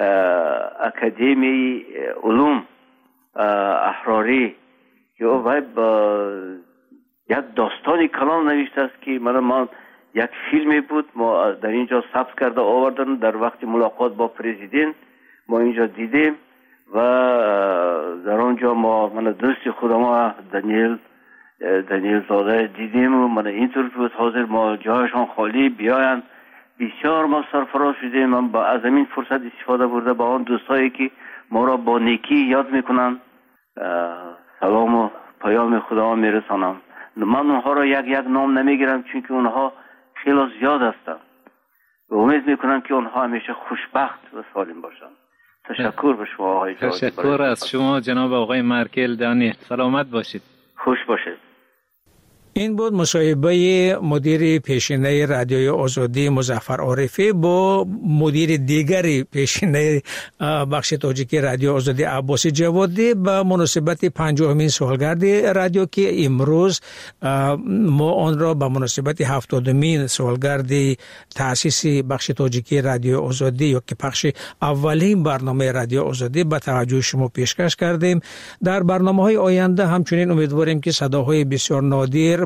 اکادمی علوم احراری که او با یک داستانی کلام نوشته است که من یک فیلمی بود ما در اینجا ثبت کرده آوردن. در وقت ملاقات با پرزیدنت ما اینجا دیدیم و در آنجا من دوست خودم دانیل زاده دیدیم و من اینطور بود حاضر ما جایشان خالی بیاین. بسیار ما سرفراز شدیم. من از این فرصت استفاده برده با آن دوستایی که ما را با نیکی یاد میکنن سلام و پیام خدا میرسانم. من اونها را یک نام نمیگیرم چون که اونها خیلی زیاد هستند و امید میکنم که اونها همیشه خوشبخت و سالم باشند. تشکر به شما آقای جوادی. تشکر از شما جناب آقای مارکل دانیل. سلامت باشید. خوش باشید. این بود مصاحبه مدیر پیشینه رادیوی آزادی مظفر عارفی با مدیر دیگری پیشینه بخش تاجیکی رادیو آزادی عباس جوادی به مناسبت 50مین سالگرد رادیو که امروز ما آن را به مناسبت 70مین سالگرد تأسیس بخش تاجیکی رادیو آزادی یا که پخش اولین برنامه رادیو آزادی به توجه شما پیشکش کردیم. در برنامه‌های آینده همچنین امیدواریم که صداهای بسیار نادر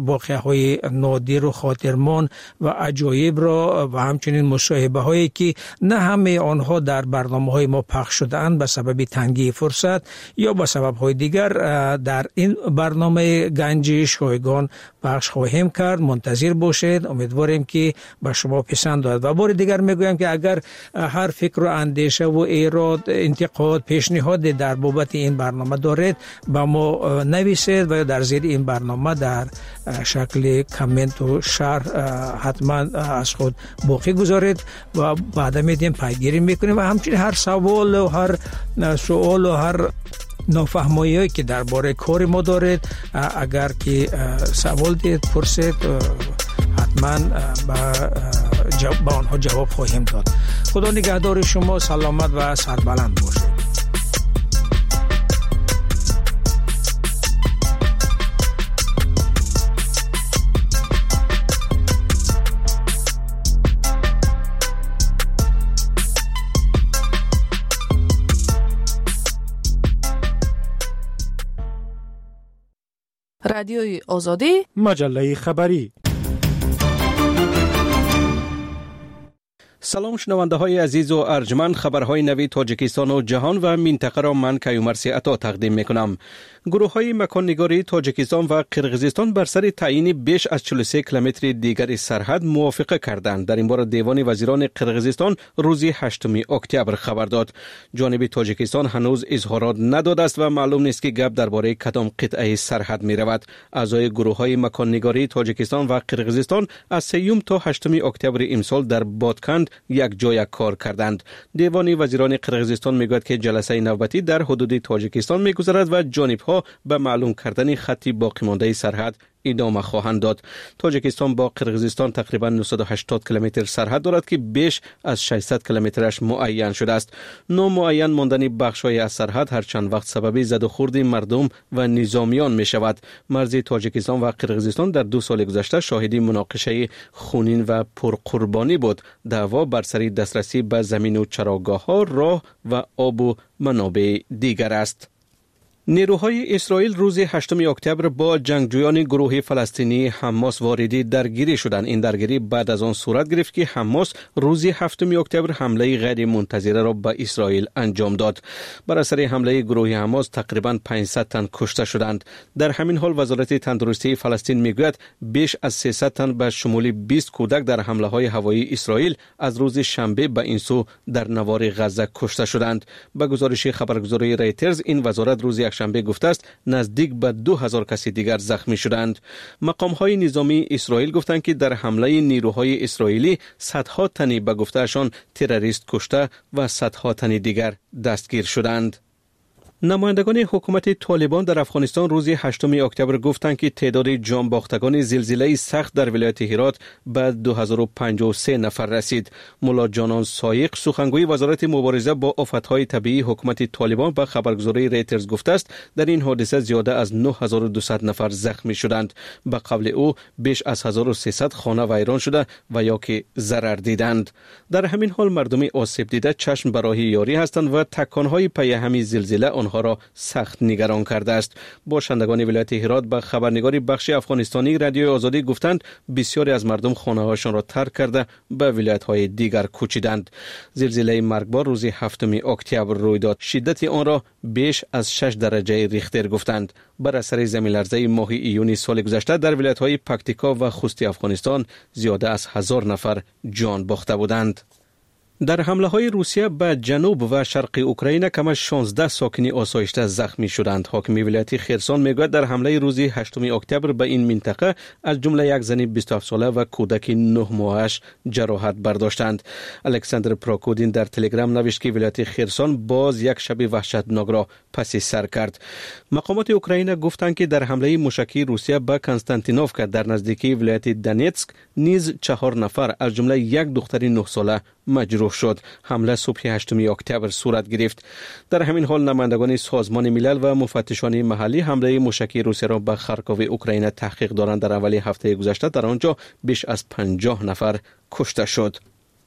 واقعه‌های نادر و خاطرمان و عجایب را و همچنین مصاحبه‌هایی که نه همه آنها در برنامه‌های ما پخش شده‌اند به سبب تنگی فرصت یا به سبب‌های دیگر در این برنامه گنج شایگان پخش خواهیم کرد. منتظر باشید. امیدواریم که به شما پسند آید. و بار دیگر میگویم که اگر هر فکر و اندیشه و ایراد، انتقاد، پیشنهاد در بابت این برنامه دارید با ما نویسید و در زیر این برنامه در شکل کامنت و شرح حتما از خود باقی گذارید و بعدا میدیم پیگیری میکنیم. و همچنین هر سوال و هر سوال و هر نافهمایی که درباره کار ما دارید، اگر که سوال دید پرسید، حتما با آنها جواب خواهیم داد. خدا نگهدار شما، سلامت و سربلند باشید. رادیوی آزادی، مجله خبری. سلام شنونده های عزیز و ارجمند، خبرهای نوی تاجیکستان و جهان و منطقه را من کیومرثی عطا تقدیم میکنم. گروه های مکان‌نگاری تاجیکستان و قرقیزستان بر سر تعیین بیش از 43 کیلومتر دیگر سرحد موافقه کردند. در این باره دیوان وزیران قرقیزستان روز 8 اکتبر خبر داد. جانب تاجیکستان هنوز اظهارات نداده است و معلوم نیست که گپ درباره کدام قطعه سرحد می رود. اعضای گروه های مکان‌نگاری تاجیکستان و قرقیزستان از 3 تا 8 اکتبر امسال در بادکند یک جای کار کردند. دیوان وزیران قرقیزستان میگوید که جلسه نوبتی در حدود تاجیکستان میگذرد و جانب‌ها به معلوم کردن خطی باقی مانده سرحد ادامه خواهند داد. تاجیکستان با قرقیزستان تقریبا 980 کیلومتر سرحد دارد که بیش از 600 کیلومترش معین شده است. نامعین ماندن بخش‌های از سرحد هر چند وقت سبب زد و خورد مردم و نظامیان می شود. مرز تاجیکستان و قرقیزستان در 2 سال گذشته شاهد مناقشه خونین و پرقربانی بود. دعوا بر سر دسترسی به زمین و چراگاه‌ها، راه و آب و منابع دیگر است. نیروهای اسرائیل روز 8 اکتبر با جنگجویان گروه فلسطینی حماس واردی درگیری شدند. این درگیری بعد از آن صورت گرفت که حماس روز 7 اکتبر حمله غیر منتظره را به اسرائیل انجام داد. بر اثر حمله گروه حماس تقریبا 500 تن کشته شدند. در همین حال وزارت تندرستی فلسطین میگوید بیش از 300 تن به شمول 20 کودک در حمله های هوایی اسرائیل از روز شنبه به این سو در نوار غزه کشته شدند. به گزارش خبرگزاری رایترز این وزارت روز شنبه گفته است نزدیک به 2000 کسی دیگر زخمی شدند. مقام‌های نظامی اسرائیل گفتند که در حمله نیروهای اسرائیلی صدها تن به گفتهشان تروریست کشته و صدها تن دیگر دستگیر شدند. نمایندگان حکومت طالبان در افغانستان روز 8 اکتبر گفتند که تعداد جان باختگان زلزله سخت در ولایت هرات به 2053 نفر رسید. ملا جانان سایق سخنگوی وزارت مبارزه با آفت‌های طبیعی حکومت طالبان به خبرگزاری رایترز گفته است در این حادثه زیاده از 9200 نفر زخمی شدند. به قول او بیش از 1300 خانه ویران شده و یا که ضرر دیدند. در همین حال مردم آسیب دیده چشم به راه یاری هستند و تکان‌های پی همین زلزله آنها را سخت نگران کرده است. باشندگان ولایت هرات به خبرنگاری بخش افغانستانی رادیوی آزادی گفتند بسیاری از مردم خانه‌هایشان را ترک کرده به ولایت‌های دیگر کوچیدند. زلزله مرگبار روز 7 اکتبر روی داد. شدت آن را بیش از 6 درجه ریختر گفتند. بر اثر زمین لرزه ماه ایون سال گذشته در ولایت‌های پکتیکا و خوست افغانستان زیاده از 1000 نفر جان باخته بودند. در حمله های روسیه به جنوب و شرق اوکراین کم از 16 ساکن آسایشته زخمی شدند. حاکم ولایت خرسون میگوید در حمله روز 8 اکتبر به این منطقه از جمله یک زن 27 ساله و کودک 9 ماهش جراحت برداشتند. الکساندر پراکودین در تلگرام نوشت که ولایت خرسون باز یک شب وحشتناک را پس سر کرد. مقامات اوکراین گفتند که در حمله موشکی روسیه به کنستانتینوفکا در نزدیکی ولایت دونتسک نیز 4 نفر از جمله یک دختر 9 ساله مجروح شد. حمله صبح 8 اکتبر صورت گرفت. در همین حال نمایندگان سازمان ملل و مفتشان محلی حمله موشکی روسیه را به خارکوف اوکراین تحقیق دارند. در اول هفته گذشته در آنجا بیش از 50 نفر کشته شد.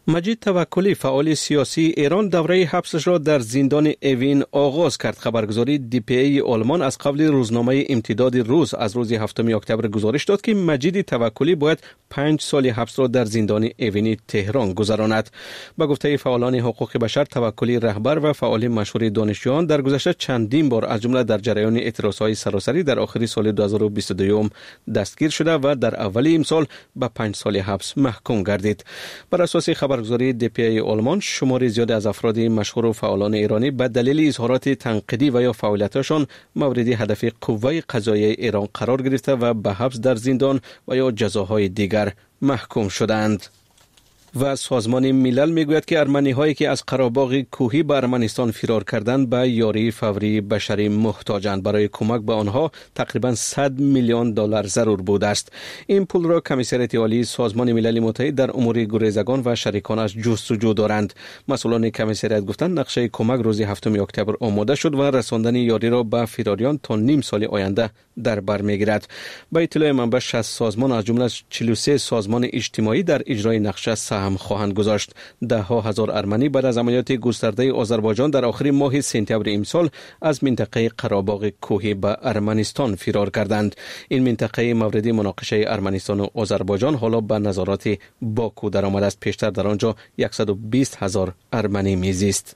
مجید توکلی فعال سیاسی ایران دوره حبسش را در زندان اوین آغاز کرد. خبرگزاری DPA آلمان از قبل روزنامه امتداد روز از روز 7 اکتبر گزارش داد که مجید توکلی باید 5 سال حبس را در زندان اوین تهران گذراند. با گفته فعالان حقوق بشر، توکلی رهبر و فعال مشهور دانشجویان در گذشته چندین بار از جمله در جریان اعتراضهای سراسری در آخر سال 2022 دستگیر شده و در اول امسال به 5 سال حبس محکوم گردید. بر اساس خبرگزاری DPA آلمان، شمار زیاد از افراد مشهور و فعالان ایرانی به دلیل اظهارات تنقیدی و یا فعالیتشان مورد هدف قوه قضاییه ایران قرار گرفته و به حبس در زندان و یا جزاهای دیگر محکوم شدند. و سازمان ملل میگوید که ارمنی هایی که از قره‌باغ کوهی به ارمنستان فرار کردند به یاری فوری بشری محتاجند. برای کمک به آنها تقریبا 100 میلیون دلار ضرور بوده است. این پول را کمیسریت عالی سازمان ملل متحد در امور گریزگان و شریکانش جستجو دارند. مسئولان کمیسریت گفتند نقشه کمک روز 7 اکتبر آماده شد و رساندن یاری را به فراریان تا نیم سال آینده در بر میگیرد. با اطلاع منبع 60 سازمان از جمله 43 سازمان اجتماعی در اجرای نقشه هم خواهند گذاشت. ده ها هزار ارمنی بعد از عملیات گسترده آذربایجان در آخر ماه سپتامبر امسال از منطقه قره‌باغ کوهی به ارمنستان فرار کردند. این منطقه مورد مناقشه ارمنستان و آذربایجان حالا به نظارات باکو درآمده است. پیشتر در آنجا 120,000 ارمنی میزیست.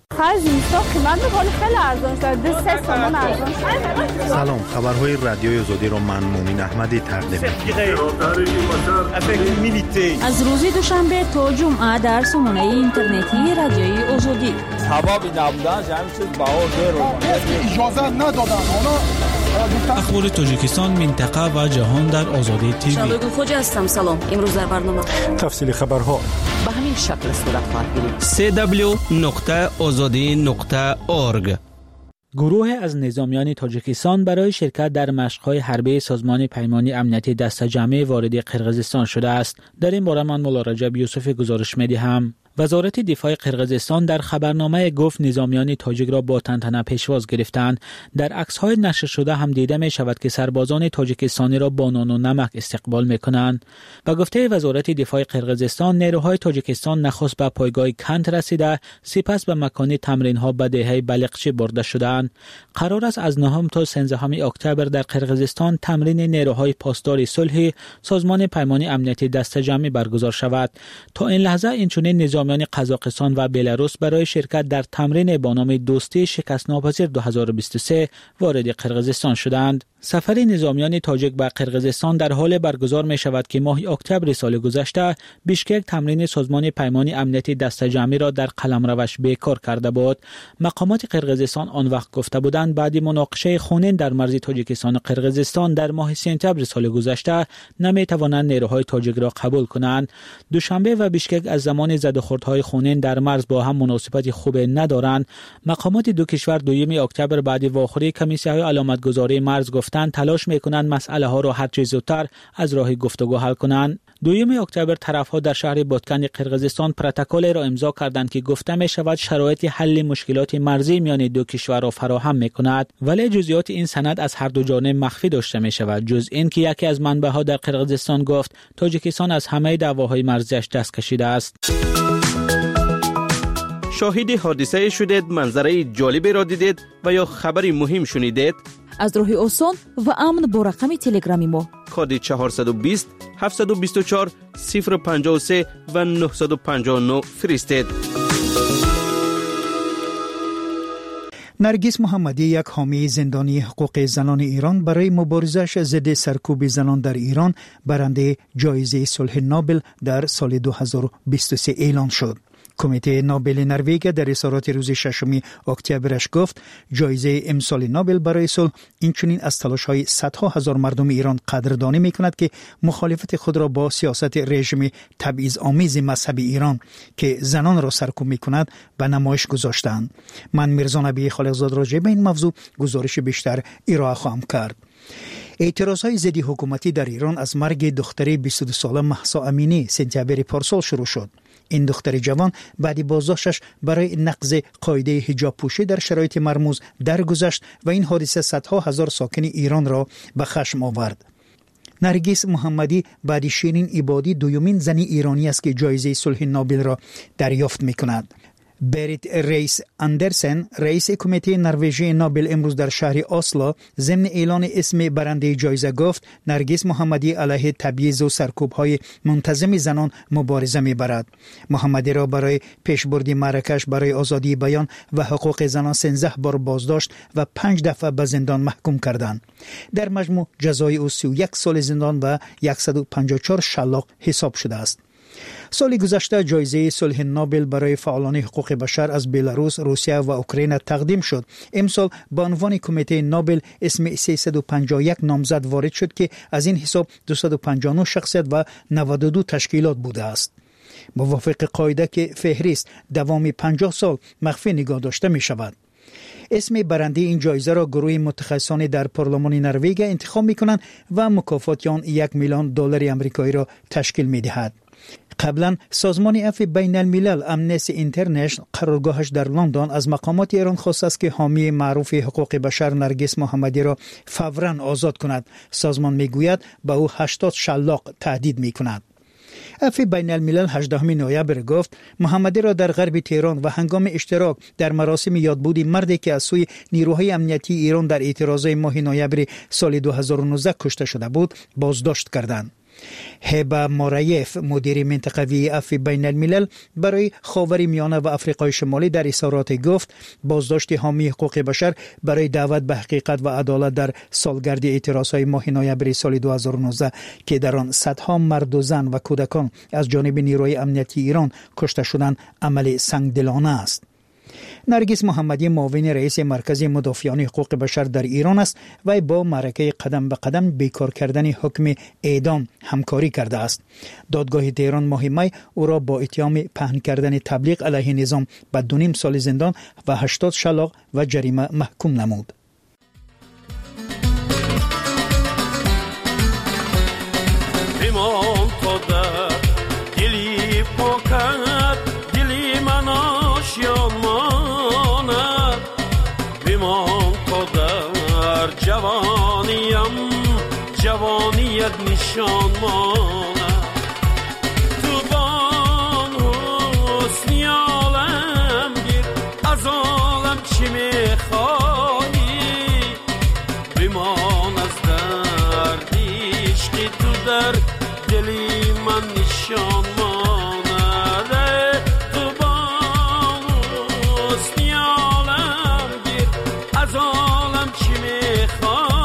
سلام، خبرهای رادیوی آزادی را من مومین احمدی تقدیم می‌کنم. از روز دوشنبه تا جمعه در سامانه اینترنتی رادیوی آزادی. سبب نبودن همین چیز اجازه ندادن. اخبار تاجیکستان، منطقه و جهان در آزادی تیوی. شادو خوجا هستم. سلام. امروز در برنامه تفصیل خبرها به همین شکل صورت خواهد گرفت. www.azadi.org. گروه از نظامیان تاجیکستان برای شرکت در مشق‌های حربی سازمان پیمانی امنیتی دسته جمعی وارد قرقیزستان شده است. در این باره من مولا رجب یوسف گزارش می‌دهم. وزارت دفاع قرقیزستان در خبرنامه گفت نظامیان تاجیک را با تنتنه پیشواز گرفتند. در عکس‌های نشر شده هم دیده می شود که سربازان تاجیکستانی را با نان و نمک استقبال می‌کنند. با گفته وزارت دفاع قرقیزستان، نیروهای تاجیکستان نخست به پایگاه کنت رسیده، سپس به مکان تمرین‌ها به دهه بلقچی برده شدند. قرار است از 9 تا 13 اکتبر در قرقیزستان تمرین نیروهای پاسدار صلح سازمان پیمانی امنیتی دسته جمعی برگزار شود. تا این لحظه اینچنین نظامیان قزاقستان و بلاروس برای شرکت در تمرین با نام دوستی شکست‌ناپذیر 2023 وارد قرقیزستان شدند. سفر نظامیان تاجیک به قرقیزستان در حال برگزار می شود که ماه اکتبر سال گذشته بیشکک تمرین سازمان پیمانی امنیتی دسته جمعی را در قلمروش بیکار کرده بود. مقامات قرقیزستان آن وقت گفته بودند بعد مناقشه خونین در مرز تاجیکستان و قرقیزستان در ماه سپتامبر سال گذشته نمی توانند نیروهای تاجیک را قبول کنند. دوشنبه و بیشکک از زمان زدوخوردهای خونین در مرز با هم مناسبت خوب ندارند. مقامات دو کشور 2 اکتبر بعد واخوری کمیسی‌های علامتگذاری مرز گفتند تلاش می‌کنند مسئله ها را هر چه زودتر از راه گفتگو حل کنند. 2 اکتبر طرف‌ها در شهر بادکن قرقیزستان پروتکلی را امضا کردند که گفته می‌شود شرایط حل مشکلات مرزی میان دو کشور را فراهم می‌کند، ولی جزئیات این سند از هر دو جانب مخفی داشته می‌شود، جز این که یکی از منبع‌ها در قرقیزستان گفت تاجیکستان از همه دعواهای مرزیش دست کشیده است. شاهد حادثه شدید، منظره جالبی را دیدید و یا خبری مهم شنیدید؟ از راه آسان و امن با رقم تلگرامی ما کد 420 724 053 و 959 فرستید. نرگس محمدی، یک حامی زندانی حقوق زنان ایران، برای مبارزه‌اش ضد سرکوب زنان در ایران برنده جایزه صلح نوبل در سال 2023 اعلان شد. کمیته نوبل نروژ در اظهارات روز 6 اکتبرش گفت جایزه امسال نوبل برای صلح اینچنین از تلاش‌های صدها هزار مردم ایران قدردانی می‌کند که مخالفت خود را با سیاست رژیم تبعیض‌آمیز مذهبی ایران که زنان را سرکوب می‌کند به نمایش گذاشتند. من میرزا نبی خالقزاد راجع به این موضوع گزارش بیشتر ارائه خواهم کرد. اعتراضهای ضد حکومتی در ایران از مرگ دختر 22 ساله مهسا امینی سپتامبر پارسال شروع شد. این دختر جوان بعد بازداشتش برای نقض قاعده حجاب پوشی در شرایط مرموز درگذشت و این حادثه صدها هزار ساکن ایران را به خشم آورد. نرگس محمدی بعد شیرین عبادی دومین زن ایرانی است که جایزه صلح نوبل را دریافت می‌کند. بریت ریس اندرسن رئیس کمیته نروژی نوبل امروز در شهر اسلو ضمن اعلان اسم برنده جایزه گفت نرگس محمدی علیه تبعیض و سرکوب‌های منتظم زنان مبارزه می‌برد. محمدی را برای پیشبرد معرکش برای آزادی بیان و حقوق زنان 13 بار بازداشت و 5 دفعه به زندان محکوم کردند. در مجموع جزای او 31 سال زندان و 154 شلاق حساب شده است. سال گذشته جایزه صلح نوبل برای فعالان حقوق بشر از بلاروس، روسیه و اوکراین تقدیم شد. امسال به عنوان کمیته نوبل اسم 351 نامزد وارد شد که از این حساب 259 شخصیت و 92 تشکیلات بوده است. موافق قاعده که فهرست دوام 50 سال مخفی نگاه داشته می شود. اسم برنده این جایزه را گروه متخصصان در پارلمان نروژ انتخاب می کنند و مکافات آن $1 میلیون آمریکایی را تشکیل می دهد. قبلا سازمان عفو بین الملل امنستی اینترنشنال قرارگاهش در لندن از مقامات ایران خواست است که حامی معروف حقوق بشر نرگس محمدی را فوراً آزاد کند. سازمان میگوید به او 80 شلاق تهدید میکند. عفو بین الملل 18 نوامبر گفت محمدی را در غرب تهران و هنگام اشتراک در مراسم یادبود مردی که از سوی نیروهای امنیتی ایران در اعتراضات ماه نوامبر سال 2019 کشته شده بود بازداشت کردند. هبه مارایف مدیر منطقوی عفو بین الملل برای خاورمیانه و آفریقای شمالی در اظهارات گفت بازداشت حامی حقوق بشر برای دعوت به حقیقت و عدالت در سالگرد اعتراضات ماه نوامبر سال 2019 که در آن صدها مرد و زن و کودکان از جانب نیروهای امنیتی ایران کشته شدند عمل سنگدلانه است. نرگس محمدی معاون رئیس مرکز مدافعان حقوق بشر در ایران است و با معرکه قدم به قدم بیکار کردن حکم اعدام همکاری کرده است. دادگاه تهران ماه می او را با اتهام پهن کردن تبلیغ علیه نظام به 2.5 سال زندان و 80 شلاق و جریمه محکوم نمود. جوانیت نشان ماند تو بان حسنی عالم گیر از عالم چی میخوایی بمان از درد عشقی تو در دلی من نشان ماند تو بان حسنی عالم گیر از عالم چی میخوایی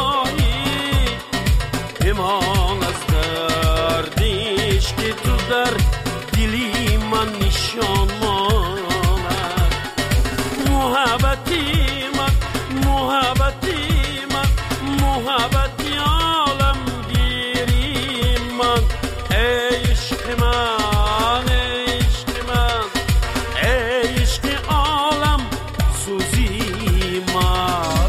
ایمان از دردیش که تو در دلی من نشان ماند محبتی من محبتی من محبتی عالم گیری من ای عشق من ای عشق من ای عشق عالم سوزی من.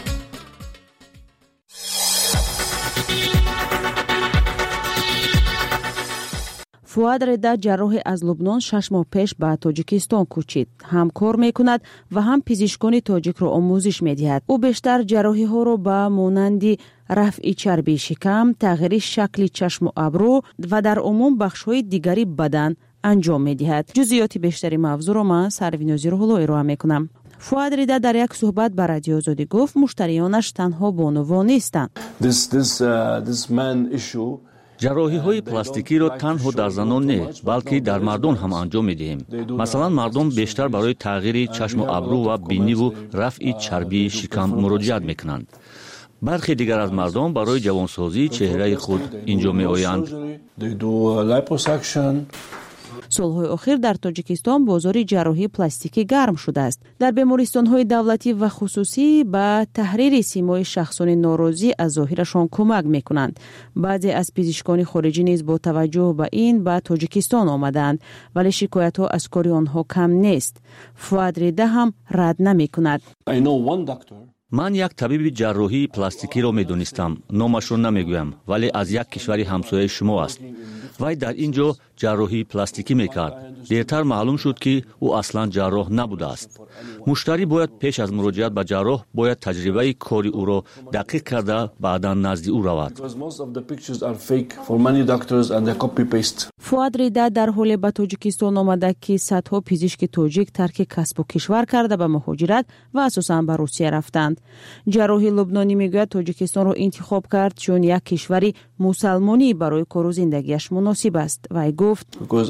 فؤاد ردا جراح از لبنان 6 ماه پیش به تاجیکستان کوچید. هم کار میکند و هم پزشکان تاجیک را آموزش میدهد. او بیشتر جراحی ها را به مانند رفع چربی شکم، تغییر شکل چشم و ابرو و در عموم بخش های دیگری بدن انجام میدهد. جزئیات بیشتری موضوع را من سروینازی رو ارائه میکنم. فؤاد ردا در یک صحبت به رادیو آزادی گفت مشتریانش تنها بانوا نیستند. جراحی های پلاستیکی را تنها در زنان نه بلکه در مردان هم انجام میدهیم. مثلا مردم بیشتر برای تغییر چشم و ابرو و بینی و رفع چربی شکم مراجعت میکنند. برخی دیگر از مردم برای جوانسازی چهره خود اینجا می آیند. سالهای اخیر در تاجیکستان بازار جراحی پلاستیکی گرم شده است. در بیمارستان‌های دولتی و خصوصی به تحریر سیمای شخصان ناراضی از ظاهرشان کمک می‌کنند. بعضی از پزشکان خارجی نیز با توجه به این به تاجیکستان آمدند، ولی شکایت‌ها از کار آنها کم نیست. فؤاد ردا هم رد نمی‌کند. من یک طبیب جراحی پلاستیکی را می‌دانستم. نامش را نمی‌گویم، ولی از یک کشور همسایه شما است. وی در اینجا ҷарроҳии пластикӣ мекард. дертар маълум шуд ки ӯ аслан ҷарроҳ набудааст. муштарӣ бояд пеш аз муроҷиат ба ҷарроҳ бояд таҷрибаи кори ӯро дақиқ карда баъдан назди ӯ равад. фуад рида дар ҳоле ба тоҷикистон омада ки садҳо пизишки тоҷик тарки касбу кишвар карда ба муҳоҷират ва асосан ба русия рафтанд. ҷарроҳи лубнонӣ мегӯяд тоҷикистонро интихоб кард чун як кишвари мусалмонӣ барои кору зиндагиаш муносиб аст. Вай гуфт: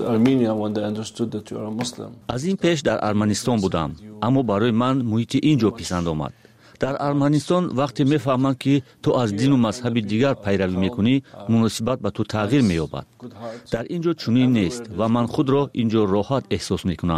аз ин пеш дар Арманистон будам, аммо барои ман муҳити ин ҷо писанд омад. дар Арманистон вақте мефаҳманд ки ту аз дину мазҳаби дигар пайравӣ мекунӣ, муносибат ба ту тағйир меёбад. дар ин ҷо чунин нест ва ман худро ин ҷо роҳат эҳсос мекунам.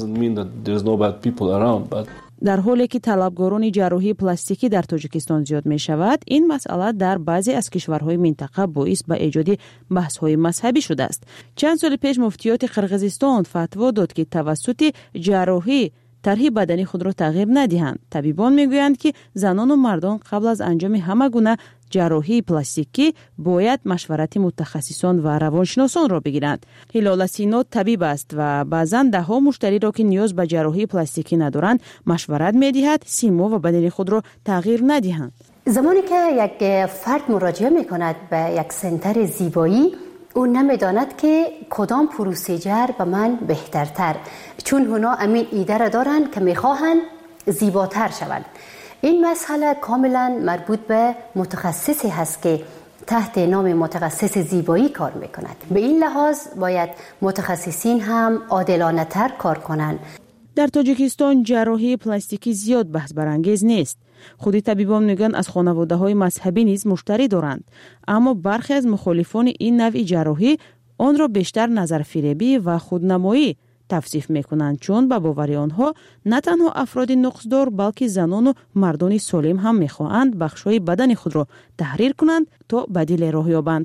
дар ҳоле ки талабгорони ҷарроҳии пластикӣ дар тоҷикистон зиёд мешавад, ин масъала дар баъзе аз кишварҳои минтақа боис ба эҷоди баҳсҳои мазҳабӣ шудааст. чанд соли пеш муфтиёти Қирғизистон фатво дод ки тавассути ҷарроҳӣ тарҳи бадани худро тағйир надиҳанд. табибон мегӯянд ки занону мардон қабл аз анҷоми ҳама гуна ҷарроҳии пластикӣ бояд машварати мутахассисон ва равоншиносонро бигиранд. Ҳилола Сино табиб аст ва баъзан даҳо муштариро ки ниёз ба ҷарроҳии пластикӣ надоранд машварат медиҳад симо ва бадани худро тағйир надиҳанд. زمانی که یک فرد مراجعه میکند به یک سنتر زیبایی، او نمیداند که کدام پروسیجر به من بهترتر، چون اونا امین ایده را دارند که میخواهند زیباتر شوند. این مسئله کاملا مربوط به متخصصی هست که تحت نام متخصص زیبایی کار میکند. به این لحاظ باید متخصصین هم عادلانه تر کار کنند. در تاجیکستان ҷарроҳии пластикӣ зиёд баҳс барангез нест. худи табибон мегӯянд аз хонаводаҳои мазҳабӣ низ муштарӣ доранд, аммо бархе аз мухолифони ин навъи ҷарроҳӣ онро бештар назарфиребӣ ва худнамоӣ тавсиф мекунанд, чун ба бовари онҳо на танҳо афроди нуқсдор, балки занону мардони солим ҳам мехоҳанд бахшҳои бадани худро таҳрир кунанд то ба диле роҳ ёбанд.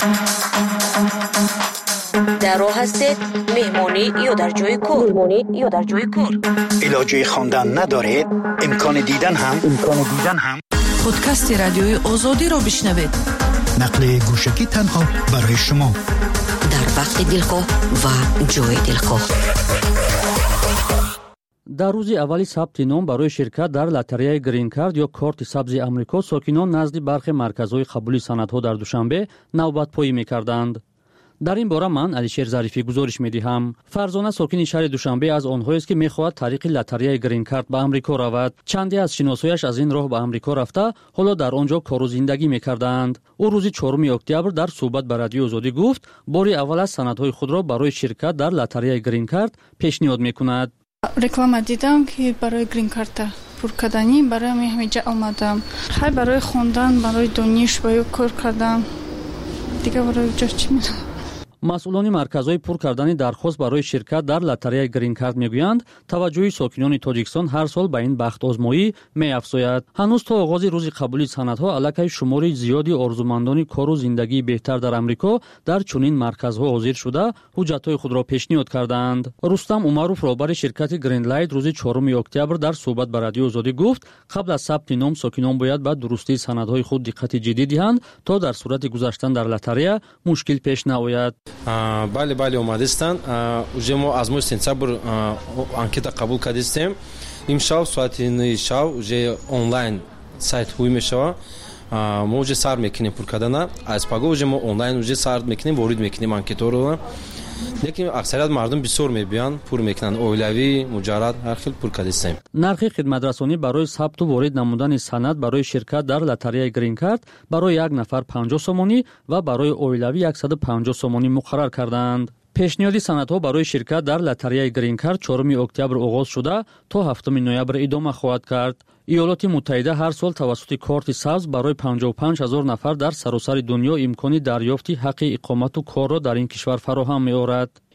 در راه هستید مهمانی یا در جای کار علاجه خواندن ندارید امکان دیدن هم پادکست رادیوی آزادی رو بشنوید. نقل گوشکی تنها برای شما در وقت دلخواه و جای دلخواه. дар рӯзи аввали сабти ном барои ширкат дар лотареяи грин кард ё корти сабзи амрико сокинон назди бархе марказҳои қабули санадҳо дар душанбе навбатпоӣ мекарданд. дар ин бора ман Алишер Зарифӣ гузориш медиҳам. Фарзона сокини шаҳри Душанбе аз онҳоест ки мехоҳад тариқи лотареяи грин кард ба амрико равад. чанде аз шиносояш аз ин роҳ ба амрико рафта ҳоло дар он ҷо кору зиндагӣ мекарданд. ӯ рӯзи 4 октябр дар суҳбат ба радиои Озодӣ гуфт бори аввал аз санадҳои худро барои ширкат дар лотареяи грин кард пешниҳод мекунад. реклама дидам ки барои грин карта пур карданӣ барои ҳамиҷа омадам. хай барои хондан, барои дониш ва ё кор кардам. дига барои ҷо чӣ медонам. масъулони марказҳои пур кардани дархост барои ширкат дар лотареяи грин кард мегӯянд таваҷҷӯҳи сокинони Тоҷикистон ҳар сол ба ин бахтозмоӣ меафзояд. ҳанӯз то оғози рӯзи қабули санадҳо аллакай шумори зиёди орзумандони кору зиндагии беҳтар дар амрико дар чунин марказҳо ҳозир шуда ҳуҷҷатҳои худро пешниҳод карданд. Рустам Умаров роҳбари ширкати Greenlight рӯзи 4 октябр дар суҳбат ба радиои Озодӣ гуфт қабл аз сабти ном сокинон бояд ба дурустии санадҳои худ диққати ҷиддӣ диҳанд то дар сурати гузаштан дар лотарея мушкил пеш наояд. бале омадистанд. уже мо аз моҳи сентябр анкета қабул кардистем. имшаб соати 9 шаб уже онлайн сайт ҳуй мешавад. мо уже сар мекунем пур кардана. аз паго уже мо онлайн уже сар мекунем, ворид мекунем анкетаро. лекин аксарият мардум бисёр мебиёнд, пур мекунанд, оилавӣ, муҷаррад, ҳар хел пур кардистем. нархи хидматрасонӣ барои сабту ворид намудани санад барои ширкат дар лотареяи грин кард барои як нафар 50 сомонӣ ва барои оилавӣ 150 сомонӣ муқаррар карданд. пешниҳоди санадҳо барои ширкат дар лотареяи грин кард 4 октябр оғоз шуда то 7 ноябр идома хоҳад кард. иёлоти муттаҳида ҳар сол тавассути корти сабз барои 55 000 нафар дар саросари дунё имкони дарёфти ҳаққи иқомату корро дар ин кишвар фароҳам меорад.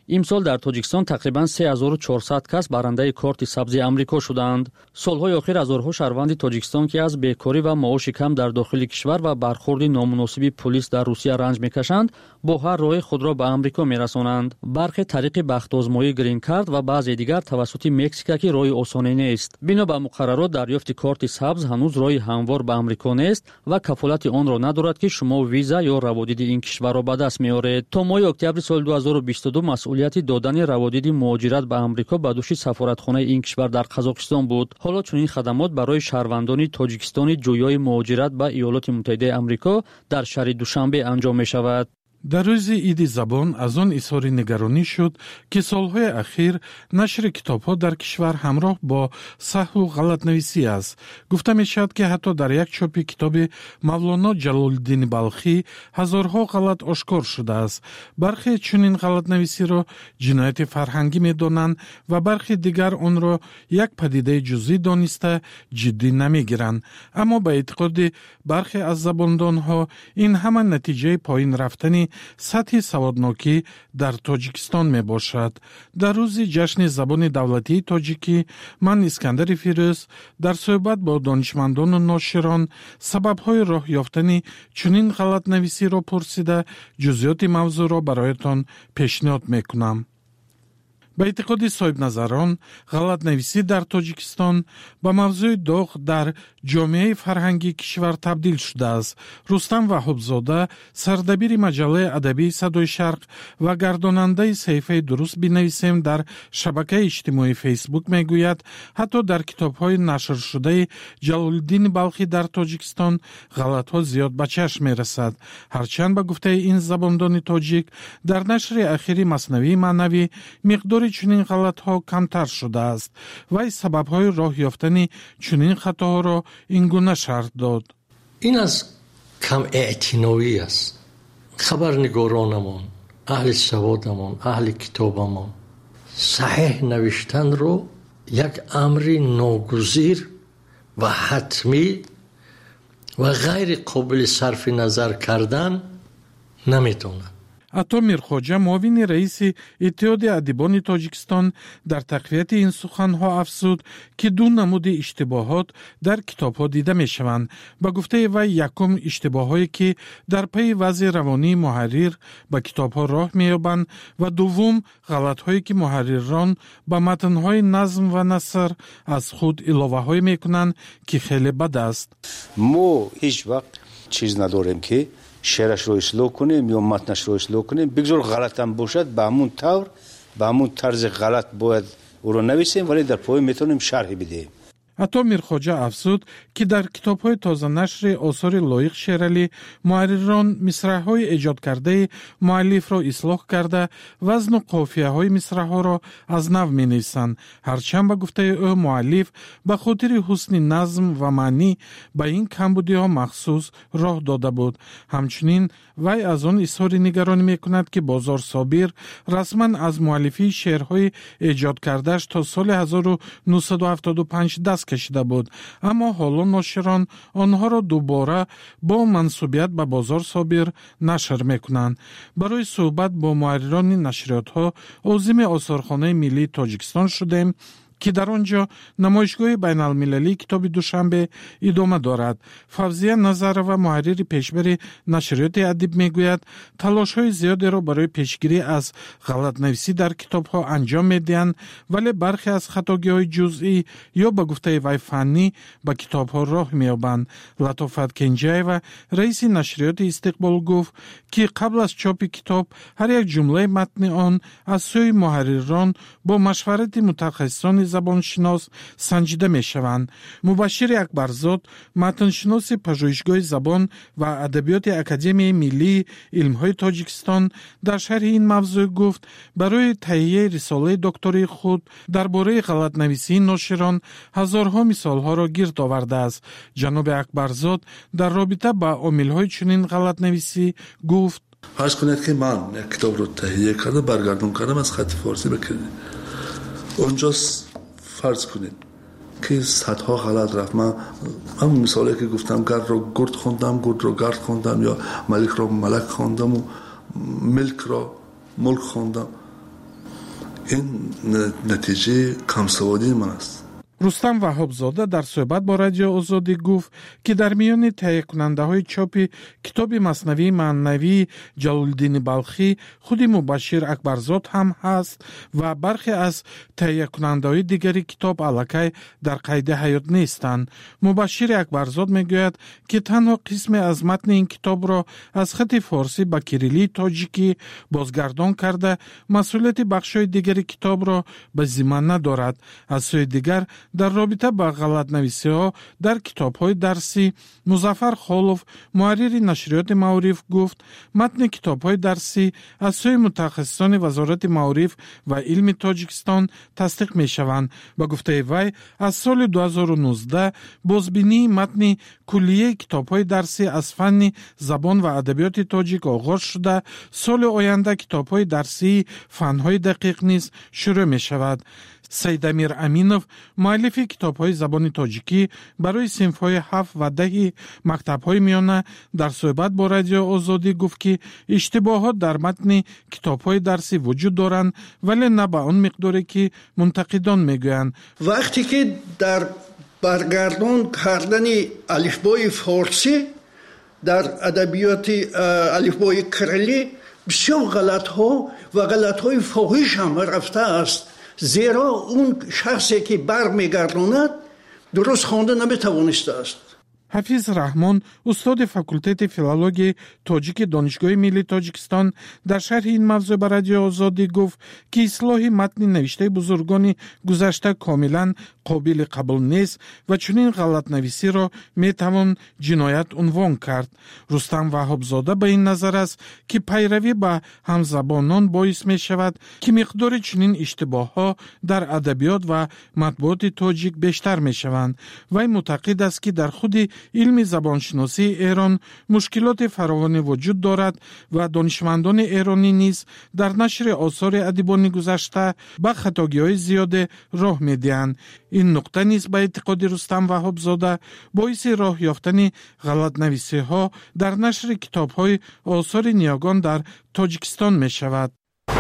امسال در تاجیکستان تقریباً 3400 کس برنده کارت سبز آمریکا شدند. سالهای اخیر هزارها شهروند تاجیکستان که از بیکاری و معاش کم در داخل کشور و برخورد نامناسب پلیس در روسیه رنج میکشند، با هر راه خود را به آمریکا میرسانند. برخی طریق بخت آزمایی گرین کارت و بعضی دیگر توسط مکزیک که راه آسانی نیست. بنا به مقررات دریافت کارت سبز هنوز راه هموار به آمریکا نیست و کفالت آن را ندارد که شما ویزا یا روادید این کشور را به دست میارید. تا ماه اکتبر سال 2022 مسئولیت دادن روادید مهاجرت به آمریکا به دوش سفارتخانه این کشور در قزاقستان بود. حالا چنین خدمات برای شهروندان تاجیکستانی جویای مهاجرت به ایالات متحده آمریکا در شهر دوشنبه انجام می شود. در روز عید زبان از آن اظهار نگرانی شد که سالهای اخیر نشر کتاب‌ها در کشور همراه با سهو و غلط نویسی است. گفته می شود که حتی در یک چاپ کتاب مولانا جلال‌الدین بلخی هزارها غلط آشکار شده است. برخی چنین غلط نویسی را جنایت فرهنگی می دانند و برخی دیگر آن را یک پدیده جزئی دانسته جدی نمی گیرند. اما به اعتقاد برخی از زباندانها این همه نتیجه پایین رفتن سطح سوادناکی در تاجیکستان می باشد. در روز جشن زبان دولتی تاجیکی من اسکندر فیروز در صحبت با دانشمندان و ناشران سبب‌های راه یافتن چنین غلط نویسی را پرسیده جزئیات موضوع را برایتان پیشنهاد میکنم. به اعتقاد صاحب نظران غلط نویسی در تاجیکستان با موضوع داغ در جامعه فرهنگی کشور تبدیل شده است. رستم وهابزاده سردبیر مجله ادبی صدای شرق و گرداننده صحیفه درست بنویسیم در شبکه اجتماعی فیسبوک میگوید حتی در کتاب‌های نشر شده جلال‌الدین بلخی در تاجیکستان غلط‌ها زیاد به چشم می‌رسد. هرچند به گفته این زباندان تاجیک در نشر اخیری مثنوی معنوی مقدار چنین غلط‌ها کمتر شده است. وی سبب‌های راه یافتن چنین خطاها را این گونه شرح داد. این از کم اعتنایی است. خبرنگارانمان، اهل سوادمان، اهل کتابمان صحیح نوشتن رو یک امر ناگزیر و حتمی و غیر قابل صرف نظر کردن نمیتونند. عطا میرخواجه معاون رئیس اتحاد ادیبان تاجیکستان در تقویت این سخنها افزود که دو نمود اشتباهات در کتاب‌ها دیده می‌شوند. با گفته وی یکم اشتباهایی که در پی وضع روانی محرر به کتاب‌ها راه می‌یابند و دوم غلط‌هایی که محرران به متن‌های نظم و نثر از خود اضافه‌های می‌کنند که خیلی بد است. ما هیچ وقت چیز نداریم که شعرش رو اصلاح کنیم یا متنش رو اصلاح کنیم. بگذار غلط هم باشد به همون طور به همون طرز غلط باید او رو نویسیم ولی در پای میتونیم شرح بدیم. عطا میرخواجه افزود که در کتاب‌های تازه نشر آثار لایق شعرعلی محرران مصرع‌های ایجاد کرده مؤلف را اصلاح کرده وزن و قافیه‌های مصرع‌ها را از نو می‌نویسند. هرچند به گفته او مؤلف به خاطر حسن نظم و معنی به این کمبودی‌ها مخصوص راه داده بود. همچنین وی از آن اظهار نگرانی می‌کند که بازار صابر رسما از مؤلفی شعرهای ایجاد کرده‌اش تا سال 1975 دست کشیده بود، اما حالا ناشران آنها را دوباره با منسوبیت به بازار صابر نشر میکنند. برای صحبت با محرران نشریات ها عازم آثارخانه ملی تاجیکستان شدیم که در آنجا نمایشگاه بین المللی کتاب دوشنبه ادامه دارد. فوزیه نظر و محرر پیشبر نشریات ادب میگوید تلاش‌های زیادی را برای پیشگیری از غلط نویسی در کتاب‌ها انجام میدهند ولی برخی از خطاگی‌های جزئی یا به گفته وی فنی به کتاب‌ها راه می‌یابند. لطافت کنجی‌یوا رئیس نشریات استقبال گفت که قبل از چاپ کتاب هر یک جمله متن آن از سوی محرران با مشورت متخصصان زبانشناس سنجیده می شوند. مبشر اکبرزاد متنشناس پژوهشگاه زبان و ادبیات اکادمی ملی علم‌های تاجیکستان در شرح این موضوع گفت برای تهیه رساله دکتری خود درباره غلط نویسی ناشران هزارها مثالها را گرد آورده است. جناب اکبرزاد در رابطه با عامل‌های چنین غلط نویسی گفت فرض کنید که من یک کتاب رو تهیه کردم برگردون کردم از خط فارسی به کردی اونجا فرض کنید که صدها غلط رفت. من همون مثالی که گفتم گرد رو گرد خوندم گرد رو گرد خوندم یا ملک رو ملک خوندم و ملک رو ملک خوندم. این نتیجه کمسوادی من است. رستم وهابزاده در صحبت با رادیو آزادی گفت که در میان تهیه کننده های چاپی کتاب مثنوی معنوی جلال‌الدین بلخی خود مبشر اکبرزاد هم هست و برخی از تهیه کننده های دیگری کتاب الکی در قید حیات نیستند. مبشر اکبرزاد میگوید که تنها قسم از متن این کتاب را از خط فارسی به کریلی تاجیکی بازگردان کرده، مسئولیت بخش‌های دیگری کتاب را به ذمه ندارد. از سوی دیگر در رابطه با غلط نویسی ها در کتاب های درسی، مظفر خالف محرر نشریات معارف گفت متن کتاب های درسی از سوی متخصصان وزارت معارف و علم تاجیکستان تصدیق می شوند. با گفته وی از سال 2019 بازبینی متن کلیه کتاب های درسی از فن زبان و ادبیات تاجیک آغاز شده، سال آینده کتاب های درسی فن های دقیق نیز شروع می شود. سید امیر امینов مؤلف کتاب‌های زبان تاجیکی برای صنف‌های 7 و 10 مکتب‌های میانه در صحبت با رادیو آزادی گفت که اشتباهات در متن کتاب‌های درسی وجود دارند ولی نه به آن مقداری که منتقدان میگویند. وقتی که در برگردان کردن الفبای فارسی در ادبیات الفبای کریلی بسیار غلط‌ها و غلط‌های فاحش هم رفته است، زیرا اون شخصی که برمیگرداند درست خوانده نمیتوانسته است. حفیظ رحمان استاد فاکولته فیلولوژی تاجیک دانشگاه ملی تاجیکستان در شرح این موضوع به رادیو آزادی گفت که اصلاح متن نوشته بزرگان گذشته کاملا قابل قبول نیست و چنین غلط نویسی را میتوان جنایت عنوان کرد. رستم وهابزاده به این نظر است که پیروی به همزبانان باعث می شود که مقدار چنین اشتباه ها در ادبیات و مطبوعات تاجیک بیشتر می شوند. وی معتقد است که در خود علم زبانشناسی ایران مشکلات فراوانی وجود دارد و دانشمندان ایرانی نیز در نشر آثار ادیبان گذشته به خطاگی‌های زیاد راه می‌دهند. این نقطه نیز به اعتقاد رستم وهابزاده باعث راه یافتن غلط نویسی‌ها در نشر کتاب‌های آثار نیاگان در تاجیکستان می‌شود.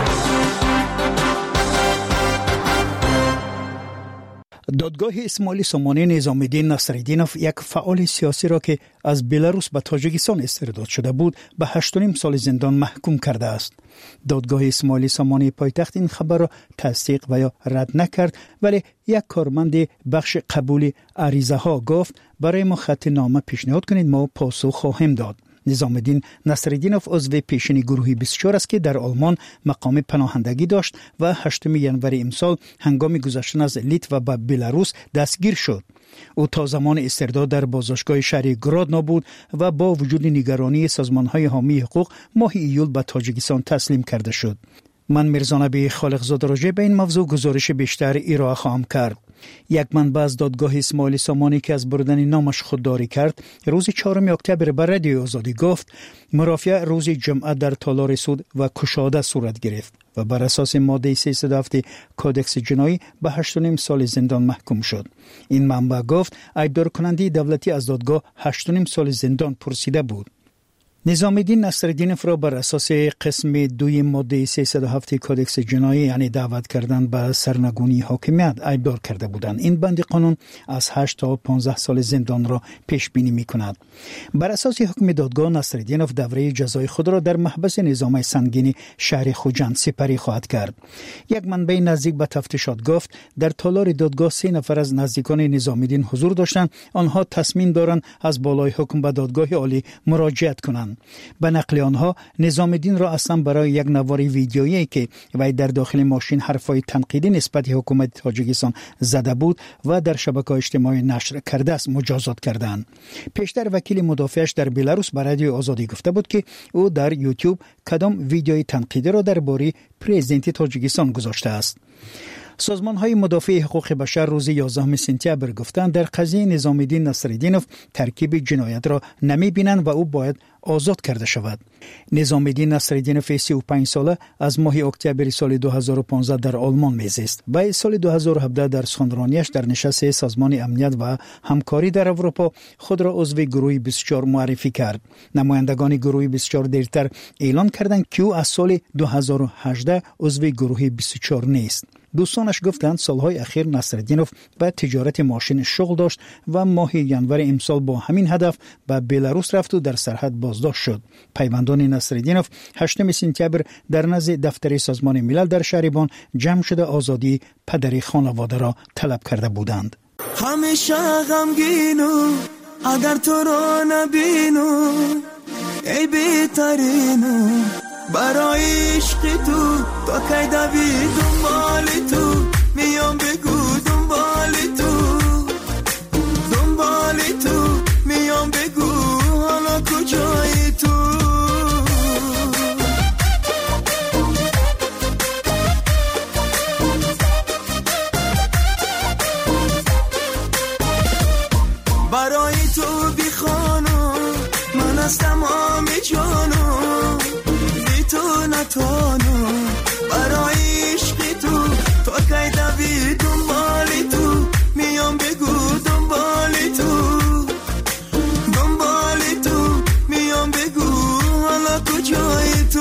دادگاه اسماعیل سامانی نظام‌الدین نصرالدینов یک فعال سیاسی را که از بلاروس به تاجیکستان استرداد شده بود به 8.5 سال زندان محکوم کرده است. دادگاه اسماعیل سامانی پایتخت این خبر را تصدیق و یا رد نکرد، ولی یک کارمند بخش قبول عریضه ها گفت برای ما خط نامه پیشنهاد کنید، ما پاسخ خواهیم داد. نظام‌الدین نصرالدینov عضو پیشین گروه 24 است که در آلمان مقام پناهندگی داشت و 8 ژانویه امسال هنگام گذشتن از لیتو و به بلاروس دستگیر شد. او تا زمان استرداد در بازداشتگاه شهر گرادنا بود و با وجود نگرانی سازمان‌های حامی حقوق ماه ایول به تاجیکستان تسلیم کرده شد. من میرزانبی خالقزاده راجع به این موضوع گزارش بیشتر ارائه خواهم کرد. یک منبع از دادگاه اسماعیل سامانی که از بردن نامش خودداری کرد روز 4 اکتبر به رادیو آزادی گفت مرافعه روز جمعه در تالار سود و کشاده صورت گرفت و بر اساس ماده 307 کودکس جنایی به 8.5 سال زندان محکوم شد. این منبع گفت ایبدار کننده دولتی از دادگاه 8.5 سال زندان پرسیده بود. نظام‌الدین نصرالدینov را بر اساس قسم 2 ماده 307 کودکس جنایی یعنی دعوت کردن به سرنگونی حاکمیت ایبدار کرده بودند. این بند قانون از 8 تا 15 سال زندان را پیش بینی می‌کند. بر اساس حکم دادگاه نصرالدینov دوره جزای خود را در محبس نظامی سنگین شهر خوجند سپری خواهد کرد. یک منبع نزدیک به تفتیشات گفت در تالار دادگاه 3 نفر از نزدیکان نظام‌الدین حضور داشتند. آنها تصمیم دارند از بالای حکم به دادگاه عالی مراجعت کنند. به نقل آنها نظام‌الدین را اصلا برای یک نوار ویدیویی که وی در داخل ماشین حرفای تنقیدی نسبت حکومت تاجیکستان زده بود و در شبکه‌های اجتماعی نشر کرده است مجازات کردند. پیشتر وکیل مدافعش در بلاروس به رادیو آزادی گفته بود که او در یوتیوب کدام ویدیوی تنقیدی را درباره پرزیدنت تاجیکستان گذاشته است. سازمان‌های مدافع حقوق بشر روز 11 سپتامبر گفتند در قضیه نظام‌الدین نصرالدینov ترکیب جنایت را نمی‌بینند و او باید آزاد کرده شود. نظام‌الدین نصرالدینوف 35 ساله از ماه اکتبر سال 2015 در آلمان میزیست. بعد سال 2017 در سخنرانیش در نشست سازمان امنیت و همکاری در اروپا خود را عضو گروه 24 معرفی کرد. نمایندگان گروه 24 دیرتر اعلان کردند که او از سال 2018 عضو گروه 24 نیست. دوستانش گفتند سالهای اخیر نصرالدینوف به تجارت ماشین شغل داشت و ماه ژانویه امسال با همین هدف به بلاروس رفت و در سرحد بازداشت شد. پیوندان نصرالدینوف 8 سپتامبر در نزد دفتر سازمان ملل در شهر بان جمع شده آزادی پدر خانواده را طلب کرده بودند. همیشه غمگینو اگر تو را نبینو ای بهترینو برای عشق تو تا کی دوید دنبال تو میام بگو دنبال تو میام بگو حالا کجایی تو برای تو بی خانو من از تمام جانو تو نتانو برای عشق تو تا کی دوید دنبال تو میام بگو دنبال تو میام بگو حالا کجایی تو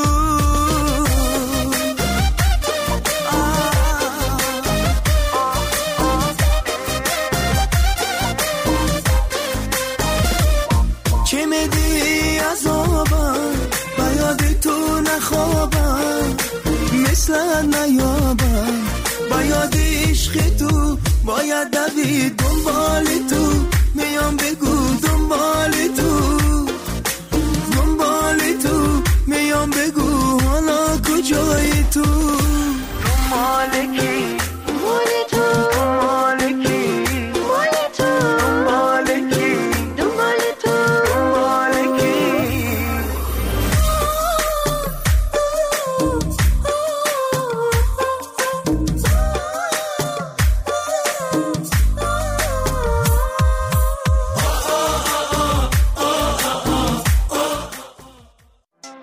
چه میدی عذابم بیاد تو نخوابم مثل نیابم باید عشق تو باید دوید دنبال تو میام بگو دنبال تو